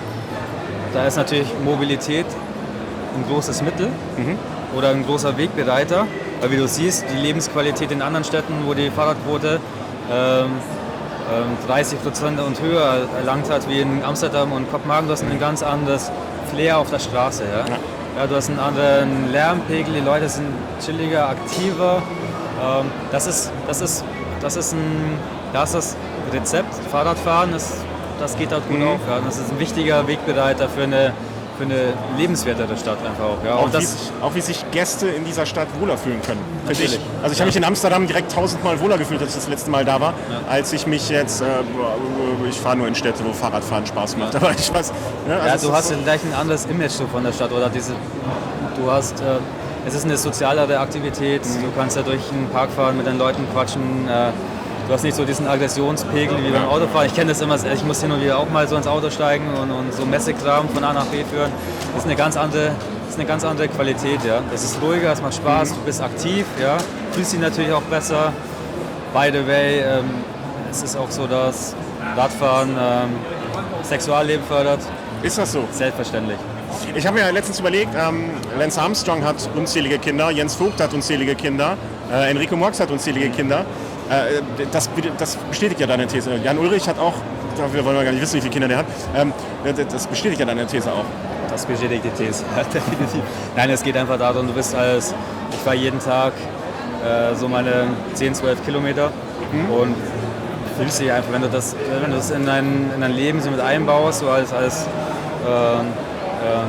da ist natürlich Mobilität ein großes Mittel mhm. oder ein großer Wegbereiter, weil wie du siehst, die Lebensqualität in anderen Städten, wo die Fahrradquote ähm, dreißig Prozent und höher erlangt hat, wie in Amsterdam und Kopenhagen, du hast ein ganz anderes Flair auf der Straße. Ja? Ja. Ja, du hast einen anderen Lärmpegel, die Leute sind chilliger, aktiver. Ähm, das ist, das ist, das ist ein, das ist das Rezept. Fahrradfahren, das, das geht dort gut mhm. auf. Ja? Das ist ein wichtiger Wegbereiter für eine, für eine lebenswertere Stadt einfach auch. Ja? Auch, und das, wie sich, auch wie sich Gäste in dieser Stadt wohler fühlen können. Ich. Also ich habe mich in Amsterdam direkt tausendmal wohler gefühlt, als ich das letzte Mal da war, ja. als ich mich jetzt, äh, ich fahre nur in Städte, wo Fahrradfahren Spaß macht. Ja. Aber ich weiß, ne, also ja, du hast gleich ein anderes Image so von der Stadt, oder diese, du hast, äh, es ist eine sozialere Aktivität, mhm. du kannst ja durch den Park fahren, mit den Leuten quatschen, äh, du hast nicht so diesen Aggressionspegel wie beim Autofahren. Ich kenne das immer, ich muss hin und wieder auch mal so ins Auto steigen und, und so Messekram von A nach B führen. Das ist eine ganz andere, das ist eine ganz andere Qualität. Ja. Das ist ruhiger, es macht Spaß, mhm. du bist aktiv, ja. Fühlst dich natürlich auch besser. By the way, ähm, es ist auch so, dass Radfahren ähm, Sexualleben fördert. Ist das so? Selbstverständlich. Ich habe mir letztens überlegt, ähm, Lance Armstrong hat unzählige Kinder, Jens Vogt hat unzählige Kinder, äh, Enrico Morx hat unzählige Kinder. Äh, das, das bestätigt ja deine These. Jan Ulrich hat auch, wir wollen gar nicht wissen, wie viele Kinder der hat, ähm, das bestätigt ja deine These auch. Das bestätigt die These, definitiv. Nein, es geht einfach darum, du bist als, ich fahre jeden Tag äh, so meine zehn, zwölf Kilometer mhm. und fühlst dich einfach, wenn du das, wenn du das in dein, in dein Leben so mit einbaust, so als, als ähm, ähm,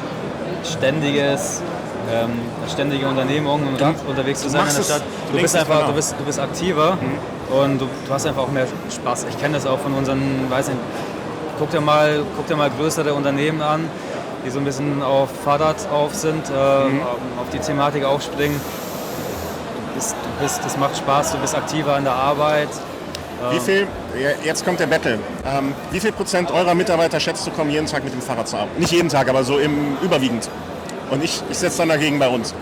ständiges, ähm, ständige Unternehmung, um ja. unterwegs zu sein in der Stadt. Du bist einfach, du bist, du bist aktiver mhm. und du, du hast einfach auch mehr Spaß. Ich kenne das auch von unseren, weiß nicht, guck dir mal, guck dir mal größere Unternehmen an, die so ein bisschen auf Fahrrad auf sind, äh, mhm. auf die Thematik aufspringen. Du bist, du bist, das macht Spaß, du bist aktiver an der Arbeit. Wie viel, jetzt kommt der Battle, ähm, wie viel Prozent eurer Mitarbeiter schätzt du, kommen jeden Tag mit dem Fahrrad zur Arbeit? Nicht jeden Tag, aber so im überwiegend. Und ich, ich setze dann dagegen bei uns.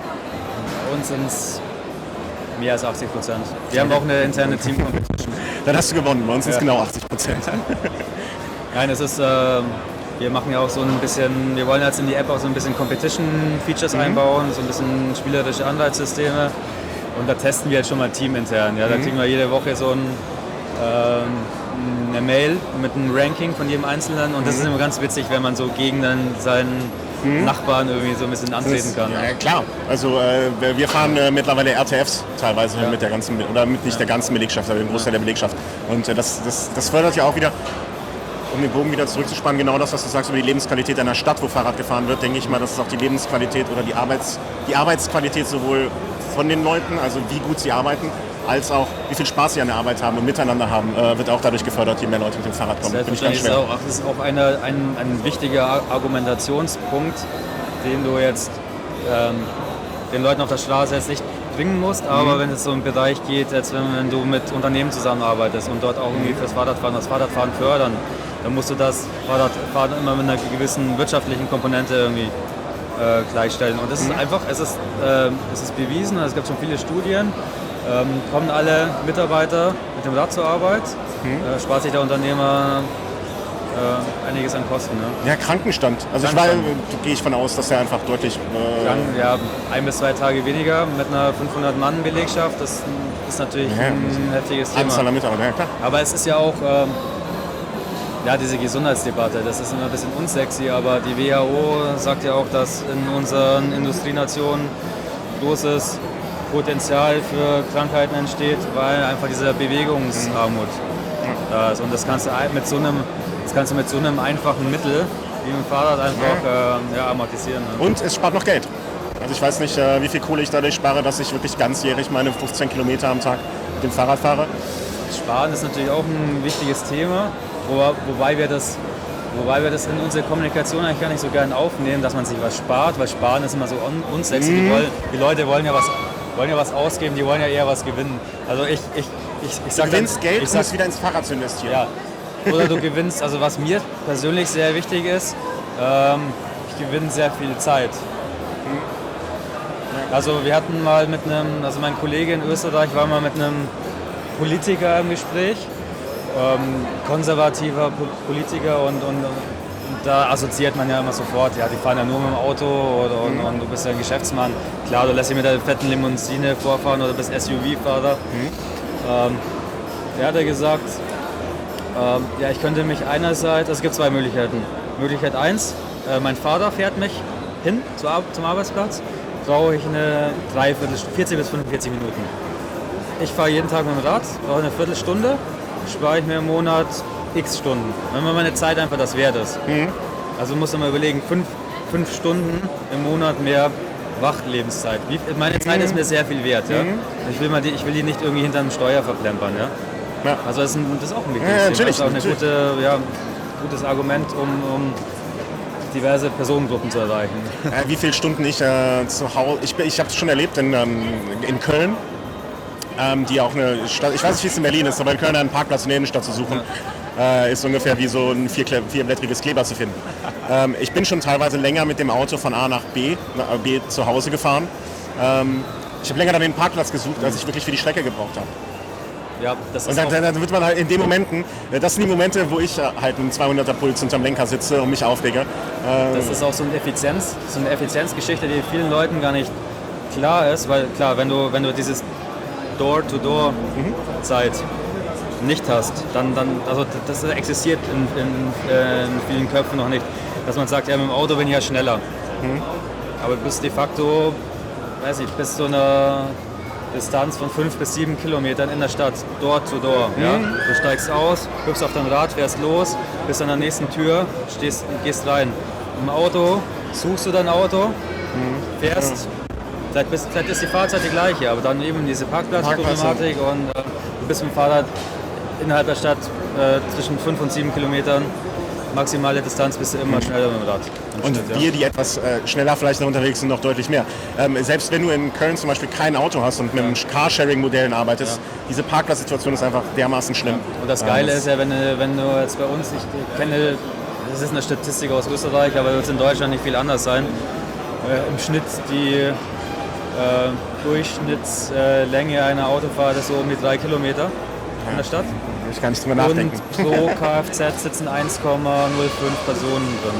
Bei uns sind es mehr als achtzig Prozent. Wir haben auch eine interne Team-Competition. Dann hast du gewonnen, bei uns sind es genau achtzig Prozent. Nein, es ist, äh, wir machen ja auch so ein bisschen, wir wollen jetzt in die App auch so ein bisschen Competition-Features mhm. einbauen, so ein bisschen spielerische Anreizsysteme. Und da testen wir jetzt schon mal teamintern. Ja? Da kriegen wir jede Woche so ein, ähm, eine Mail mit einem Ranking von jedem Einzelnen. Und das ist immer ganz witzig, wenn man so gegen dann seinen mhm. Nachbarn irgendwie so ein bisschen antreten kann. Ja, klar. Also äh, wir fahren äh, mittlerweile R T Fs teilweise ja. mit der ganzen, oder mit nicht ja. der ganzen Belegschaft, aber dem Großteil ja. der Belegschaft. Und äh, das, das, das fördert ja auch wieder, um den Bogen wieder zurückzuspannen, genau das, was du sagst über die Lebensqualität einer Stadt, wo Fahrrad gefahren wird, denke ich mal, das ist auch die Lebensqualität oder die, Arbeits, die Arbeitsqualität sowohl von den Leuten, also wie gut sie arbeiten, als auch wie viel Spaß sie an der Arbeit haben und miteinander haben, äh, wird auch dadurch gefördert, je mehr Leute mit dem Fahrrad kommen. Das, ich ganz schwer. Ist auch, das ist auch eine, ein, ein wichtiger Argumentationspunkt, den du jetzt ähm, den Leuten auf der Straße jetzt nicht bringen musst, aber mhm. wenn es so im Bereich geht, als wenn, wenn du mit Unternehmen zusammenarbeitest und dort auch irgendwie fürs Fahrradfahren, das Fahrradfahren fördern, dann musst du das Fahrradfahren immer mit einer gewissen wirtschaftlichen Komponente irgendwie äh, gleichstellen. Und das mhm. ist einfach, es ist, äh, es ist bewiesen, es gibt schon viele Studien, ähm, kommen alle Mitarbeiter mit dem Rad zur Arbeit, mhm. äh, spart sich der Unternehmer äh, einiges an Kosten. Ne? Ja, Krankenstand. Also Krankenstand. Ich war, gehe ich von aus, dass er einfach deutlich... Äh Kranken, ja, ein bis zwei Tage weniger mit einer fünfhundert-Mann-Belegschaft, das ist natürlich ja, ein heftiges Thema. Anzahl der Mitarbeiter, ja klar. Aber es ist ja auch... Ähm, Ja, diese Gesundheitsdebatte, das ist immer ein bisschen unsexy, aber die W H O sagt ja auch, dass in unseren Industrienationen großes Potenzial für Krankheiten entsteht, weil einfach diese Bewegungsarmut da ist. Und das kannst du mit so einem, das kannst du mit so einem einfachen Mittel wie mit dem Fahrrad einfach äh, ja, amortisieren. Ne? Und es spart noch Geld. Also ich weiß nicht, äh, wie viel Kohle ich dadurch spare, dass ich wirklich ganzjährig meine fünfzehn Kilometer am Tag mit dem Fahrrad fahre. Sparen ist natürlich auch ein wichtiges Thema, wo, wobei, wir das, wobei wir das in unsere Kommunikation eigentlich gar nicht so gern aufnehmen, dass man sich was spart, weil Sparen ist immer so un unsexy. Mm. Die, wollen, die Leute wollen ja, was, wollen ja was ausgeben, die wollen ja eher was gewinnen. Also ich, ich, ich, ich sag du gewinnst dann, Geld, ich um es wieder ins Fahrrad zu investieren. Ja. Oder du gewinnst, also was mir persönlich sehr wichtig ist, ähm, ich gewinne sehr viel Zeit. Also wir hatten mal mit einem, also mein Kollege in Österreich war mal mit einem Politiker im Gespräch, ähm, konservativer po Politiker und, und, und da assoziiert man ja immer sofort, ja, die fahren ja nur mit dem Auto oder, und, und du bist ja ein Geschäftsmann. Klar, du lässt dich mit der fetten Limousine vorfahren oder bist S U V-Fahrer. Mhm. Ähm, der hat ja gesagt, ähm, ja, ich könnte mich einerseits, also es gibt zwei Möglichkeiten. Möglichkeit eins, äh, mein Vater fährt mich hin zu, zum Arbeitsplatz, brauche ich eine Dreiviertelstunde, vierzig bis fünfundvierzig Minuten. Ich fahre jeden Tag mit dem Rad, brauche eine Viertelstunde, spare ich mir im Monat x Stunden. Wenn man meine Zeit einfach das wert ist. Mhm. Also muss man mal überlegen, fünf, fünf Stunden im Monat mehr Wachlebenszeit. Wie, meine Zeit mhm. ist mir sehr viel wert. Ja? Mhm. Ich, will mal die, ich will die nicht irgendwie hinter einem Steuer verplempern. Ja? Ja. Also das ist, ein, das ist auch ein wichtiges ja, Thema. Das ist auch ein gute, ja, gutes Argument, um, um diverse Personengruppen zu erreichen. Äh, wie viele Stunden ich äh, zu Hause... Ich, ich habe es schon erlebt in, ähm, in Köln. Ähm, die auch eine Stadt, ich weiß nicht, wie es in Berlin ist, aber in Köln einen Parkplatz in der Innenstadt zu suchen, ja. äh, ist ungefähr wie so ein vier, vierblättriges Kleber zu finden. ähm, ich bin schon teilweise länger mit dem Auto von A nach B, nach B zu Hause gefahren. Ähm, ich habe länger dann den Parkplatz gesucht, als ich wirklich für die Strecke gebraucht habe. Ja, das ist und dann, dann, dann wird man halt in den Momenten, das sind die Momente, wo ich halt einen zweihunderter Puls unterm Lenker sitze und mich aufrege. Ähm, das ist auch so eine Effizienz, so eine Effizienzgeschichte, die vielen Leuten gar nicht klar ist, weil klar, wenn du, wenn du dieses Door-to-Door-Zeit nicht hast, dann, dann also das existiert in, in, äh, in vielen Köpfen noch nicht, dass man sagt, ja, mit dem Auto bin ich ja schneller. Mhm. Aber du bist de facto, weiß ich, bis zu einer Distanz von fünf bis sieben Kilometern in der Stadt, Door-to-Door. Mhm. Ja? Du steigst aus, hüpfst auf dein Rad, fährst los, bist an der nächsten Tür, stehst, gehst rein. Im Auto suchst du dein Auto, mhm. fährst. Ja. Vielleicht, bist, vielleicht ist die Fahrzeit die gleiche, aber dann eben diese Parkplatzproblematik und äh, du bist mit dem Fahrrad innerhalb der Stadt äh, zwischen fünf und sieben Kilometern. Maximale Distanz bist du immer mhm. schneller mit dem Rad. Und Schnitt, wir, ja. die etwas äh, schneller vielleicht noch unterwegs sind, noch deutlich mehr. Ähm, selbst wenn du in Köln zum Beispiel kein Auto hast und mit ja. Carsharing-Modellen arbeitest, ja. diese Parkplatzsituation ist einfach dermaßen schlimm. Ja. Und das Geile ähm, ist ja, wenn, wenn du jetzt bei uns, ich kenne, das ist eine Statistik aus Österreich, aber wird es in Deutschland nicht viel anders sein. Äh, Im Schnitt die Äh, Durchschnittslänge äh, einer Autofahrt ist so um die drei Kilometer in der Stadt. Ich kann nicht drüber nachdenken. Und pro Kfz sitzen eins Komma null fünf Personen drin.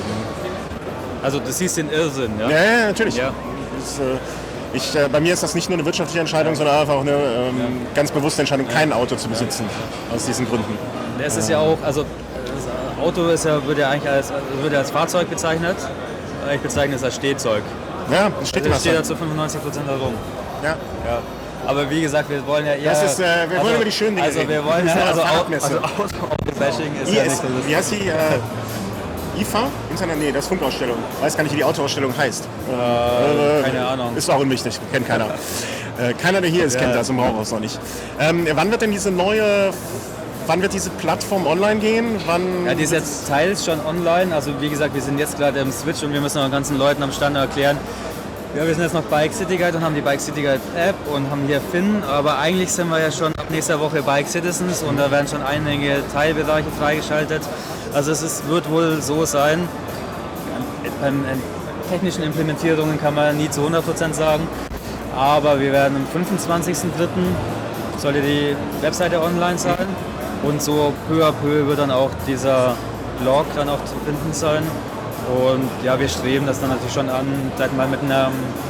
Also du siehst den Irrsinn, ja? Ja, ja natürlich. Ja. Das, äh, ich, äh, bei mir ist das nicht nur eine wirtschaftliche Entscheidung, ja. sondern einfach eine ähm, ja. ganz bewusste Entscheidung, ja. kein Auto zu besitzen, ja. aus diesen Gründen. Es ist ja auch, also das Auto ist ja, wird ja eigentlich als, wird ja als Fahrzeug bezeichnet. Ich bezeichne es als Stehzeug. Ja, das steht also steht da zu fünfundneunzig Prozent herum. Ja. ja. Aber wie gesagt, wir wollen ja eher... Das ist, äh, wir also, wollen über die schönen Dinge also reden. wir wollen ja, also, also Auto-Bashing ist I ja ist, nicht so lustig. Wie heißt die? Äh, I F A? Internet? Nee, das ist Funkausstellung. Ich weiß gar nicht, wie die Autoausstellung heißt. Äh, äh, keine Ahnung. Ist auch unwichtig, kennt keiner. äh, keiner, der hier ist, ja. kennt das im Brauhaus noch nicht. Ähm, wann wird denn diese neue... Wann wird diese Plattform online gehen? Wann ja, die ist jetzt teils schon online. Also wie gesagt, wir sind jetzt gerade im Switch und wir müssen noch den ganzen Leuten am Stand erklären. Ja, wir sind jetzt noch Bike City Guide und haben die Bike City Guide App und haben hier Finn. Aber eigentlich sind wir ja schon ab nächster Woche Bike Citizens und da werden schon einige Teilbereiche freigeschaltet. Also es ist, wird wohl so sein. Bei technischen Implementierungen kann man nie zu hundert Prozent sagen. Aber wir werden am fünfundzwanzigsten dritten sollte die Webseite online sein. Und so peu à peu wird dann auch dieser Blog dann auch zu finden sein. Und ja, wir streben das dann natürlich schon an, sag mal, mit einer,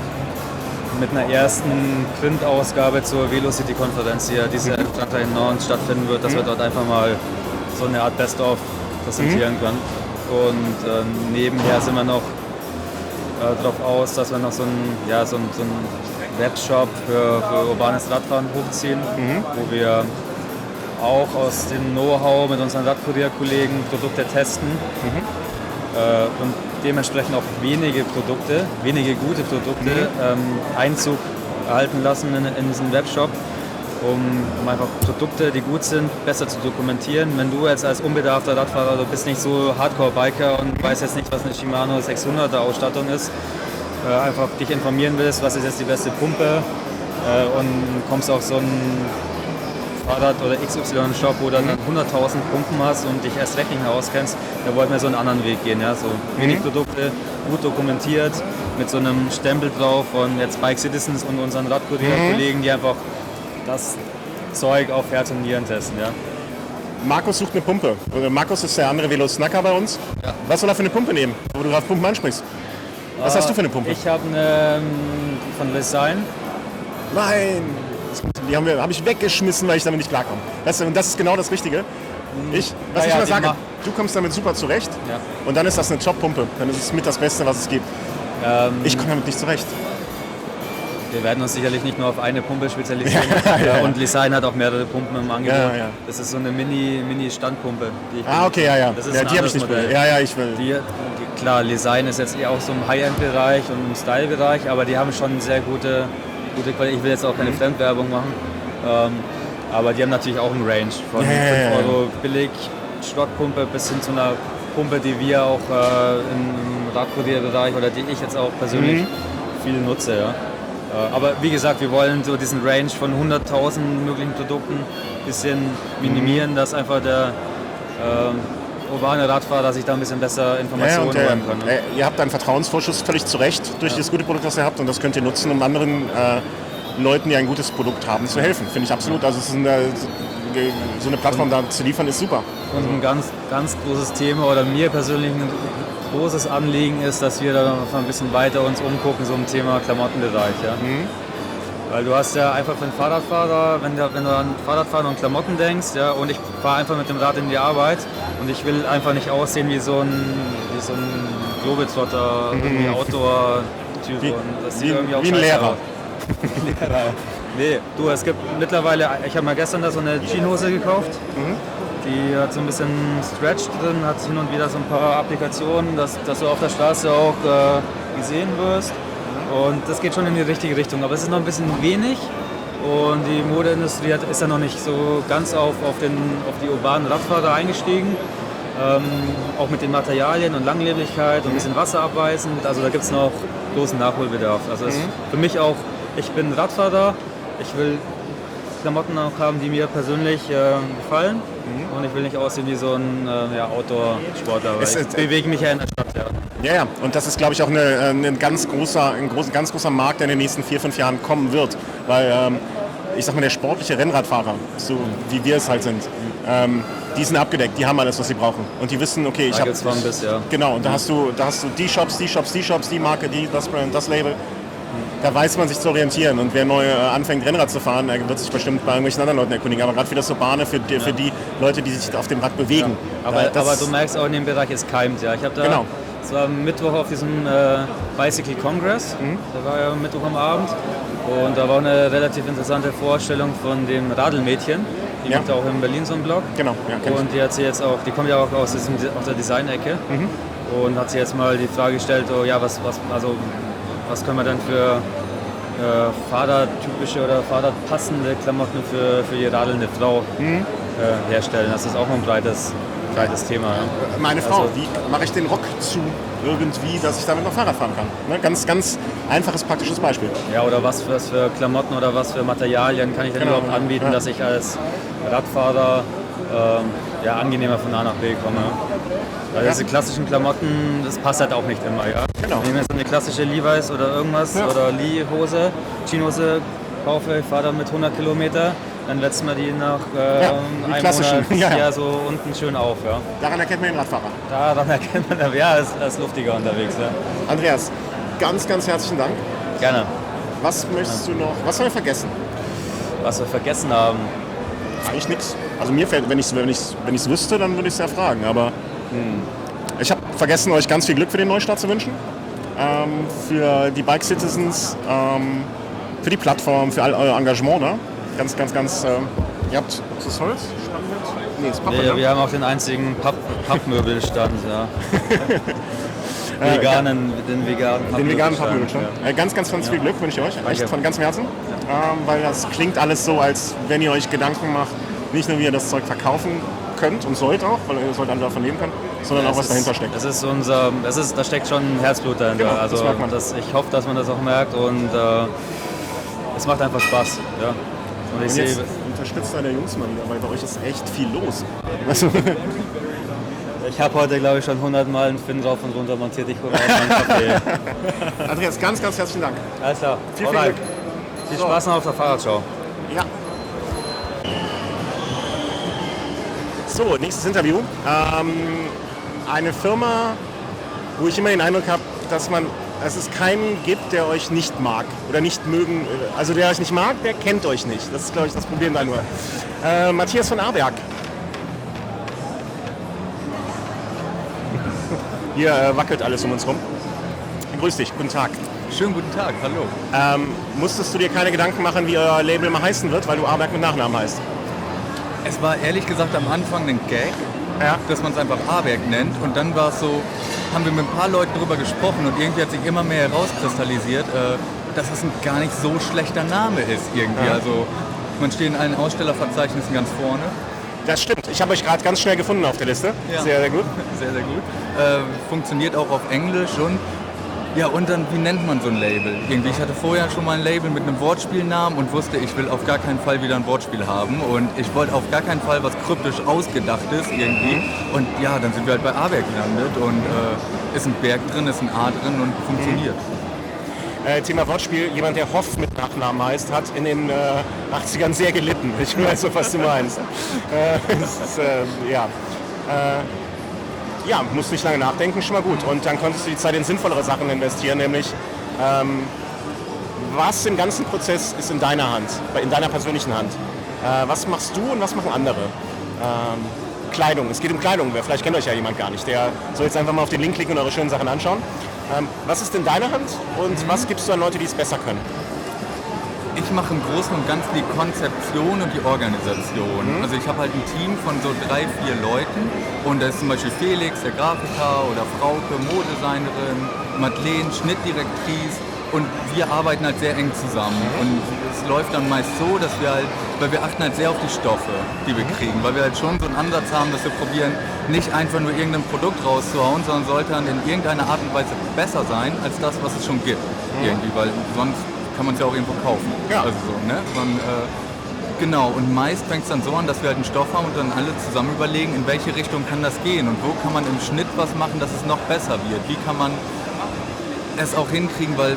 mit einer ersten Printausgabe zur Velocity-Konferenz hier, die diese in Frankreich in Nantes stattfinden wird, dass wir dort einfach mal so eine Art Best-of präsentieren mhm. kann. Und äh, nebenher sind wir noch äh, darauf aus, dass wir noch so einen ja, so ein, so ein Webshop für, für urbanes Radfahren hochziehen, mhm. wo wir auch aus dem Know-how mit unseren Radkurier-Kollegen Produkte testen mhm. äh, und dementsprechend auch wenige Produkte, wenige gute Produkte mhm. ähm, Einzug erhalten lassen in, in diesen Webshop, um, um einfach Produkte, die gut sind, besser zu dokumentieren. Wenn du jetzt als unbedarfter Radfahrer, du bist nicht so Hardcore-Biker und weißt jetzt nicht, was eine Shimano sechshunderter Ausstattung ist, äh, einfach dich informieren willst, was ist jetzt die beste Pumpe äh, und kommst auf so einen Fahrrad- oder X Y-Shop, wo du dann hunderttausend Pumpen hast und dich erst recht nicht mehr auskennst, da wollten wir so einen anderen Weg gehen. Ja? So wenig mhm. Produkte, gut dokumentiert, mit so einem Stempel drauf von jetzt Bike Citizens und unseren Radkurier-Kollegen, mhm. die einfach das Zeug auf Herz und Nieren testen. Ja? Markus sucht eine Pumpe. Markus ist der andere Velo-Snacker bei uns. Ja. Was soll er für eine Pumpe nehmen, wo du gerade Pumpen ansprichst? Was uh, hast du für eine Pumpe? Ich habe eine von Design. Nein! Die habe hab ich weggeschmissen, weil ich damit nicht klarkomme. Das, und das ist genau das Richtige. Ich, was ja, ich ja, mal sage, du kommst damit super zurecht ja. und dann ist das eine Top-Pumpe. Dann ist es mit das Beste, was es gibt. Ähm, ich komme damit nicht zurecht. Wir werden uns sicherlich nicht nur auf eine Pumpe spezialisieren. ja, ja, ja. Und Design hat auch mehrere Pumpen im Angebot. Ja, ja. Das ist so eine Mini-Standpumpe. Mini ah, okay, ja, ja. Das ist ja, die habe ich nicht Modell. Ja, ja, ich will. Die, die, klar, Design ist jetzt eher auch so im High-End-Bereich und im Style-Bereich, aber die haben schon sehr gute, gute Qualität. Ich will jetzt auch keine mhm. Fremdwerbung machen. Ähm, aber die haben natürlich auch einen Range von ja, fünf Euro billig Schrottpumpe bis hin zu einer Pumpe, die wir auch äh, im Radkurierbereich oder die ich jetzt auch persönlich mhm. viel nutze. Ja. Äh, aber wie gesagt, wir wollen so diesen Range von hunderttausend möglichen Produkten ein bisschen minimieren, mhm. dass einfach der äh, urbane Radfahrer sich da ein bisschen besser Informationen ja, holen kann. Ne? Äh, ihr habt einen Vertrauensvorschuss völlig zu Recht durch ja. das gute Produkt, das ihr habt, und das könnt ihr nutzen, um anderen äh, Leuten, die ein gutes Produkt haben, zu helfen. Finde ich absolut. Also es ist eine, so eine Plattform da zu liefern, ist super. Und ein ganz, ganz großes Thema oder mir persönlich ein großes Anliegen ist, dass wir da noch ein bisschen weiter uns umgucken, so im Thema Klamottenbereich. Ja? Mhm. Weil du hast ja einfach für einen Fahrradfahrer, wenn du, wenn du an Fahrradfahren und Klamotten denkst, ja, und ich fahre einfach mit dem Rad in die Arbeit und ich will einfach nicht aussehen wie so ein, wie so ein Globetrotter, mhm. irgendwie Outdoor-Typ. Wie, und das sieht wie, irgendwie auch wie ein Lehrer. Aus. Nee, du, es gibt mittlerweile, ich habe mal gestern da so eine Jeanshose gekauft, mhm. die hat so ein bisschen Stretch drin, hat hin und wieder so ein paar Applikationen, dass, dass du auf der Straße auch äh, gesehen wirst, und das geht schon in die richtige Richtung, aber es ist noch ein bisschen wenig und die Modeindustrie hat, ist ja noch nicht so ganz auf, auf, den, auf die urbanen Radfahrer eingestiegen, ähm, auch mit den Materialien und Langlebigkeit und ein bisschen wasserabweisend, also da gibt es noch großen Nachholbedarf. Also es ist für mich auch, ich bin Radfahrer, ich will Klamotten auch haben, die mir persönlich äh, gefallen, mhm. und ich will nicht aussehen wie so ein äh, ja, Outdoor-Sportler, weil es, ich äh, bewege mich ja in der Stadt. Ja, ja, ja. Und das ist, glaube ich, auch eine, ein, ganz großer, ein groß, ganz großer Markt, der in den nächsten vier, fünf Jahren kommen wird, weil ähm, ich sag mal, der sportliche Rennradfahrer, so wie wir es halt sind, ähm, die sind abgedeckt, die haben alles, was sie brauchen, und die wissen, okay, ich habe ja. genau, und da hast du, da hast du die Shops, die Shops, die Shops, die Marke, die, das Brand, das Label. Da weiß man sich zu orientieren, und wer neu anfängt, Rennrad zu fahren, der wird sich bestimmt bei irgendwelchen anderen Leuten erkundigen. Aber gerade für das Urbane, für die, ja. für die Leute, die sich auf dem Rad bewegen. Ja. Aber, da, aber du merkst auch in dem Bereich, es keimt. Ja. Ich habe da, genau. es war am Mittwoch auf diesem äh, Bicycle Congress, mhm. da war ja Mittwoch am Abend, und da war eine relativ interessante Vorstellung von dem Radelmädchen. Die ja. macht ja auch in Berlin so einen Blog. Genau. Ja, und die hat sie jetzt auch, die kommt ja auch aus, diesem, aus der Design-Ecke, mhm. und hat sie jetzt mal die Frage gestellt, oh ja, was, was, also, was können wir denn für äh, fahrradtypische oder fahrradpassende Klamotten für, für die radelnde Frau mhm. äh, herstellen. Das ist auch ein breites, breites Thema. Ja. Meine Frau, also, wie mache ich den Rock zu irgendwie, dass ich damit noch Fahrrad fahren kann? Ne? Ganz, ganz einfaches, praktisches Beispiel. Ja, oder was, was für Klamotten oder was für Materialien kann ich denn genau. überhaupt anbieten, ja. dass ich als Radfahrer ähm, ja, angenehmer von A nach B komme. Weil ja. diese klassischen Klamotten, das passt halt auch nicht immer. Ja? Genau. Wenn ich mir jetzt eine klassische Levi's oder irgendwas ja. oder Lee-Hose, Jeanshose kaufe, ich fahre da mit hundert Kilometer, dann letzten wir die nach äh, ja, einem Monat ja. ja, so unten schön auf. Ja. Daran erkennt man den Radfahrer. Daran erkennt man, ja, er ist, er ist luftiger unterwegs. Ja. Andreas, ganz, ganz herzlichen Dank. Gerne. Was möchtest du noch, was haben wir vergessen? Was wir vergessen haben? Eigentlich nichts. Also mir fällt, wenn ich es wenn ich's, wenn ich's wüsste, dann würde ich es ja fragen, aber... Ich habe vergessen, euch ganz viel Glück für den Neustart zu wünschen. Ähm, für die Bike Citizens, ähm, für die Plattform, für all euer Engagement. Ne? Ganz, ganz, ganz. Äh, ihr habt. Ist das Holz? Nee, ist Pappe, Nee, ne? wir haben auch den einzigen Papp Pappmöbelstand, ja. veganen, den veganen Den veganen Pappmöbelstand. Pappmöbelstand. Äh, ganz, ganz, ganz viel Glück wünsche ich euch. Echt Danke. von ganzem Herzen. Ähm, weil das klingt alles so, als wenn ihr euch Gedanken macht, nicht nur wie ihr das Zeug verkaufen könnt und sollt auch, weil ihr sollt dann davon leben können, sondern auch was ist, dahinter steckt. Das ist unser, das ist, da steckt schon Herzblut dahinter. Genau, das also merkt man. das, ich hoffe, dass man das auch merkt und äh, es macht einfach Spaß. Ja. Und ich Und sehe, jetzt unterstützt einer Jungs mal wieder, weil bei euch ist echt viel los. Also, ich habe heute, glaube ich, schon hundert Mal einen Finn drauf und runter montiert. Ich hole mir auch meinen Kaffee. Andreas, ganz, ganz herzlichen Dank. Alles klar. Viel, Hau viel rein. Glück. Viel So. Spaß noch auf der Fahrradschau. Ja. So, nächstes Interview. Ähm, eine Firma, wo ich immer den Eindruck habe, dass man, dass es keinen gibt, der euch nicht mag oder nicht mögen. Also der euch nicht mag, der kennt euch nicht. Das ist, glaube ich, das Problem da nur. Äh, Matthias von Aberg. Hier äh, wackelt alles um uns rum. Grüß dich, guten Tag. Schönen guten Tag, hallo. Ähm, musstest du dir keine Gedanken machen, wie euer Label mal heißen wird, weil du Aberg mit Nachnamen heißt? Es war ehrlich gesagt am Anfang ein Gag, Ja. dass man es einfach Aberg nennt. Und dann war es so, haben wir mit ein paar Leuten drüber gesprochen und irgendwie hat sich immer mehr herauskristallisiert, äh, dass es ein gar nicht so schlechter Name ist irgendwie. Ja. Also man steht in allen Ausstellerverzeichnissen ganz vorne. Das stimmt. Ich habe euch gerade ganz schnell gefunden auf der Liste. Ja. Sehr, sehr gut. Sehr, sehr gut. Äh, funktioniert auch auf Englisch und ja, und dann, wie nennt man so ein Label? Irgendwie, ich hatte vorher schon mal ein Label mit einem Wortspielnamen und wusste, ich will auf gar keinen Fall wieder ein Wortspiel haben und ich wollte auf gar keinen Fall was kryptisch Ausgedachtes irgendwie. Und ja, dann sind wir halt bei Aberg gelandet und äh, ist ein Berg drin, ist ein A drin und funktioniert. Äh, Thema Wortspiel. Jemand, der Hoff mit Nachnamen heißt, hat in den äh, achtzigern sehr gelitten. Ich weiß so, was du meinst. äh, das ist, äh, ja. Äh, ja, musst nicht lange nachdenken, schon mal gut. Und dann konntest du die Zeit in sinnvollere Sachen investieren, nämlich ähm, was im ganzen Prozess ist in deiner Hand, in deiner persönlichen Hand. Äh, was machst du und was machen andere? Ähm, Kleidung, es geht um Kleidung. Vielleicht kennt euch ja jemand gar nicht. Der soll jetzt einfach mal auf den Link klicken und eure schönen Sachen anschauen. Ähm, was ist in deiner Hand und mhm. was gibst du an Leute, die es besser können? Ich mache im Großen und Ganzen die Konzeption und die Organisation. Mhm. Also ich habe halt ein Team von so drei, vier Leuten und da ist zum Beispiel Felix, der Grafiker, oder Frauke, Modedesignerin, Madeleine, Schnittdirektrice und wir arbeiten halt sehr eng zusammen. Mhm. Und es läuft dann meist so, dass wir halt, weil wir achten halt sehr auf die Stoffe, die wir kriegen, weil wir halt schon so einen Ansatz haben, dass wir probieren, nicht einfach nur irgendein Produkt rauszuhauen, sondern sollte dann in irgendeiner Art und Weise besser sein als das, was es schon gibt. Mhm. Irgendwie, weil sonst kann man es ja auch irgendwo kaufen. Ja. Also so, ne? Man, äh, genau, und meist fängt es dann so an, dass wir halt einen Stoff haben und dann alle zusammen überlegen, in welche Richtung kann das gehen und wo kann man im Schnitt was machen, dass es noch besser wird. Wie kann man es auch hinkriegen, weil,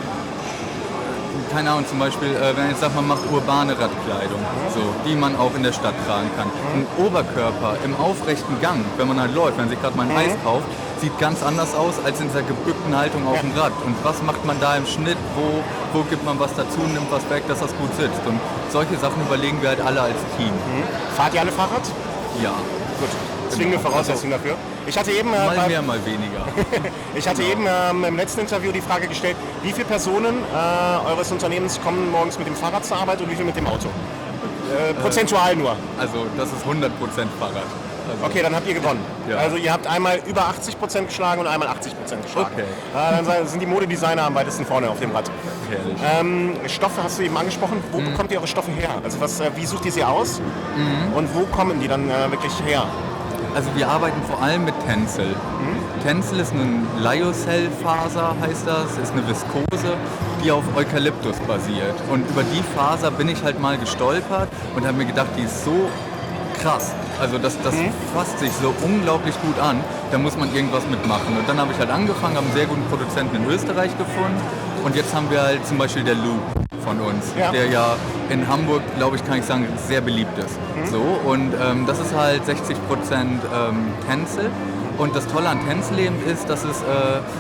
keine Ahnung, zum Beispiel, äh, wenn ich jetzt sage, man macht urbane Radkleidung, so, die man auch in der Stadt tragen kann. Ein Oberkörper im aufrechten Gang, wenn man halt läuft, wenn man sich gerade mal ein Eis kauft, sieht ganz anders aus als in dieser gebückten Haltung auf dem Rad. Und was macht man da im Schnitt? Wo, wo gibt man was dazu, nimmt was weg, dass das gut sitzt? Und solche Sachen überlegen wir halt alle als Team. Mhm. Fahrt ihr alle Fahrrad? Ja. Gut. Zwingende Voraussetzung dafür. Ich hatte eben, äh, Mal bei- mehr, mal weniger. ich hatte eben ähm, im letzten Interview die Frage gestellt, wie viele Personen äh, eures Unternehmens kommen morgens mit dem Fahrrad zur Arbeit und wie viel mit dem Auto? Äh, prozentual nur. Also das ist hundert Prozent Fahrrad. Also, Okay, dann habt ihr gewonnen. Ja. Also ihr habt einmal über achtzig Prozent geschlagen und einmal achtzig Prozent geschlagen. Okay. Äh, dann sind die Modedesigner am weitesten vorne auf dem Rad. herrlich. Ähm, Stoffe hast du eben angesprochen. Wo Mhm. bekommt ihr eure Stoffe her? Also was, äh, wie sucht ihr sie aus? Und wo kommen die dann äh, wirklich her? Also wir arbeiten vor allem mit Tencel. Tencel ist eine Lyocell-Faser, heißt das, ist eine Viskose, die auf Eukalyptus basiert. Und über die Faser bin ich halt mal gestolpert und habe mir gedacht, die ist so krass. Also das, das fasst sich so unglaublich gut an, da muss man irgendwas mitmachen. Und dann habe ich halt angefangen, habe einen sehr guten Produzenten in Österreich gefunden und jetzt haben wir halt zum Beispiel der Lou von uns, Ja. der ja in Hamburg, glaube ich, kann ich sagen, sehr beliebt ist. So, und ähm, das ist halt sechzig Prozent ähm, Tencel. Und das Tolle an Tencel eben ist, dass es äh,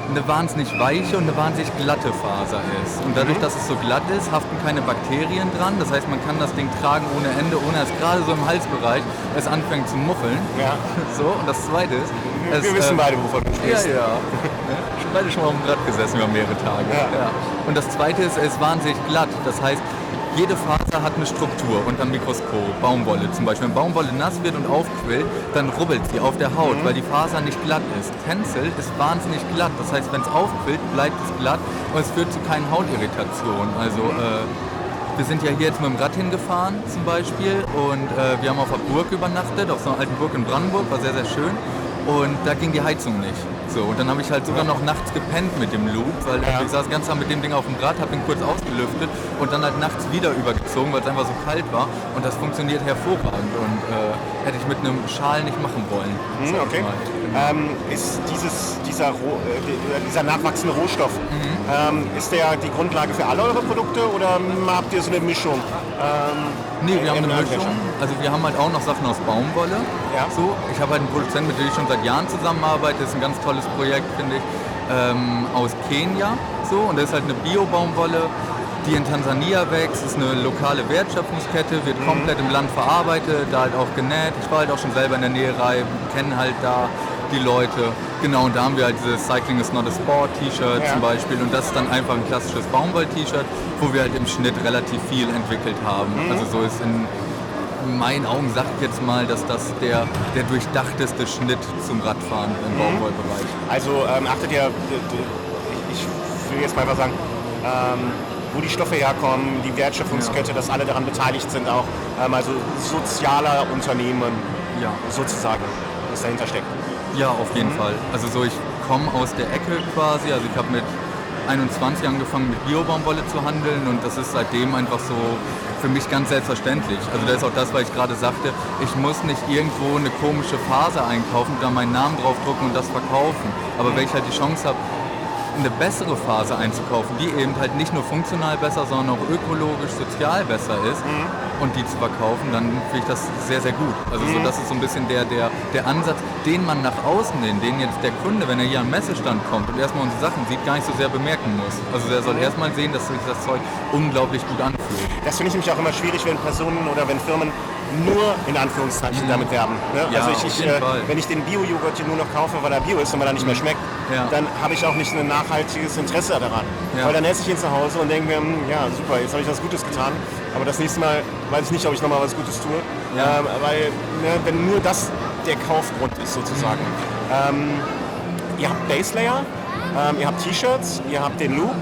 eine wahnsinnig weiche und eine wahnsinnig glatte Faser ist. Und dadurch, dass es so glatt ist, haften keine Bakterien dran. Das heißt, man kann das Ding tragen ohne Ende, ohne dass gerade so im Halsbereich es anfängt zu muffeln. Ja. So, und das Zweite ist... Wir es, wissen ähm, beide, wovon du Ja, sprichst. ja. Schon beide schon mal auf dem Rad gesessen über mehrere Tage. Ja. Ja. Und das Zweite ist, es ist wahnsinnig glatt. Das heißt, jede Faser hat eine Struktur unter dem Mikroskop. Baumwolle zum Beispiel. Wenn Baumwolle nass wird und aufquillt, dann rubbelt sie auf der Haut, weil die Faser nicht glatt ist. Tencel ist wahnsinnig glatt. Das heißt, wenn es aufquillt, bleibt es glatt und es führt zu keinen Hautirritationen. Also äh, wir sind ja hier jetzt mit dem Rad hingefahren zum Beispiel und äh, wir haben auf der Burg übernachtet, auf so einer alten Burg in Brandenburg, war sehr, sehr schön. Und da ging die Heizung nicht. So, und dann habe ich halt sogar noch nachts gepennt mit dem Loop, weil Ja. ich saß ganz Tag mit dem Ding auf dem Rad, habe ihn kurz ausgelüftet und dann halt nachts wieder übergezogen, weil es einfach so kalt war. Und das funktioniert hervorragend und äh, hätte ich mit einem Schal nicht machen wollen. Hm, sag ich okay. mal. Ähm, ist dieses, dieser, Roh, äh, die- dieser nachwachsende Rohstoff, ähm, ist der die Grundlage für alle eure Produkte oder habt ihr so eine Mischung? Ähm, Nee, wir haben im eine Mischung. Landwirtschaft? Also wir haben halt auch noch Sachen aus Baumwolle. Ja. So, ich habe halt einen Produzenten, mit dem ich schon seit Jahren zusammenarbeite. Das ist ein ganz tolles Projekt, finde ich, ähm, aus Kenia. So, und das ist halt eine Bio-Baumwolle, die in Tansania wächst. Das ist eine lokale Wertschöpfungskette, wird Mhm. komplett im Land verarbeitet, da halt auch genäht. Ich war halt auch schon selber in der Näherei, kenne halt da die Leute. Genau, und da haben wir halt dieses Cycling is not a Sport T-Shirt Ja. zum Beispiel. Und das ist dann einfach ein klassisches Baumwoll-T-Shirt, wo wir halt im Schnitt relativ viel entwickelt haben. Also so ist in meinen Augen, sag ich jetzt mal, dass das der, der durchdachteste Schnitt zum Radfahren im Baumwollbereich. Also ähm, achtet ihr, d- d- ich will jetzt mal was sagen, ähm, wo die Stoffe herkommen, die Wertschöpfungskette, dass alle daran beteiligt sind auch, ähm, also sozialer Unternehmen Ja. sozusagen, was dahinter steckt. Ja, auf jeden Fall. Also so, ich komme aus der Ecke quasi. Also ich habe mit einundzwanzig angefangen mit Bio-Baumwolle zu handeln und das ist seitdem einfach so für mich ganz selbstverständlich. Also das ist auch das, was ich gerade sagte. Ich muss nicht irgendwo eine komische Faser einkaufen, da meinen Namen draufdrucken und das verkaufen. Aber wenn ich halt die Chance habe, eine bessere Faser einzukaufen, die eben halt nicht nur funktional besser, sondern auch ökologisch, sozial besser ist und die zu verkaufen, dann finde ich das sehr, sehr gut. Also so, das ist so ein bisschen der, der, der Ansatz, den man nach außen hin, den jetzt der Kunde, wenn er hier am Messestand kommt und erstmal unsere Sachen sieht, gar nicht so sehr bemerken muss. Also der soll erstmal sehen, dass sich das Zeug unglaublich gut anfühlt. Das finde ich nämlich auch immer schwierig, wenn Personen oder wenn Firmen nur in Anführungszeichen damit werben. Ne? Ja, also ich, auf ich, jeden äh, Fall. wenn ich den Bio-Joghurt hier nur noch kaufe, weil er Bio ist und weil er nicht mehr schmeckt, Ja. dann habe ich auch nicht ein nachhaltiges Interesse daran. Ja. Weil dann esse ich ihn zu Hause und denke mir, hm, ja super, jetzt habe ich was Gutes getan, aber das nächste Mal weiß ich nicht, ob ich nochmal was Gutes tue. Ja. Ähm, weil ne, wenn nur das der Kaufgrund ist sozusagen. Ähm, ihr habt Base Layer, ähm, ihr habt T-Shirts, ihr habt den Loop.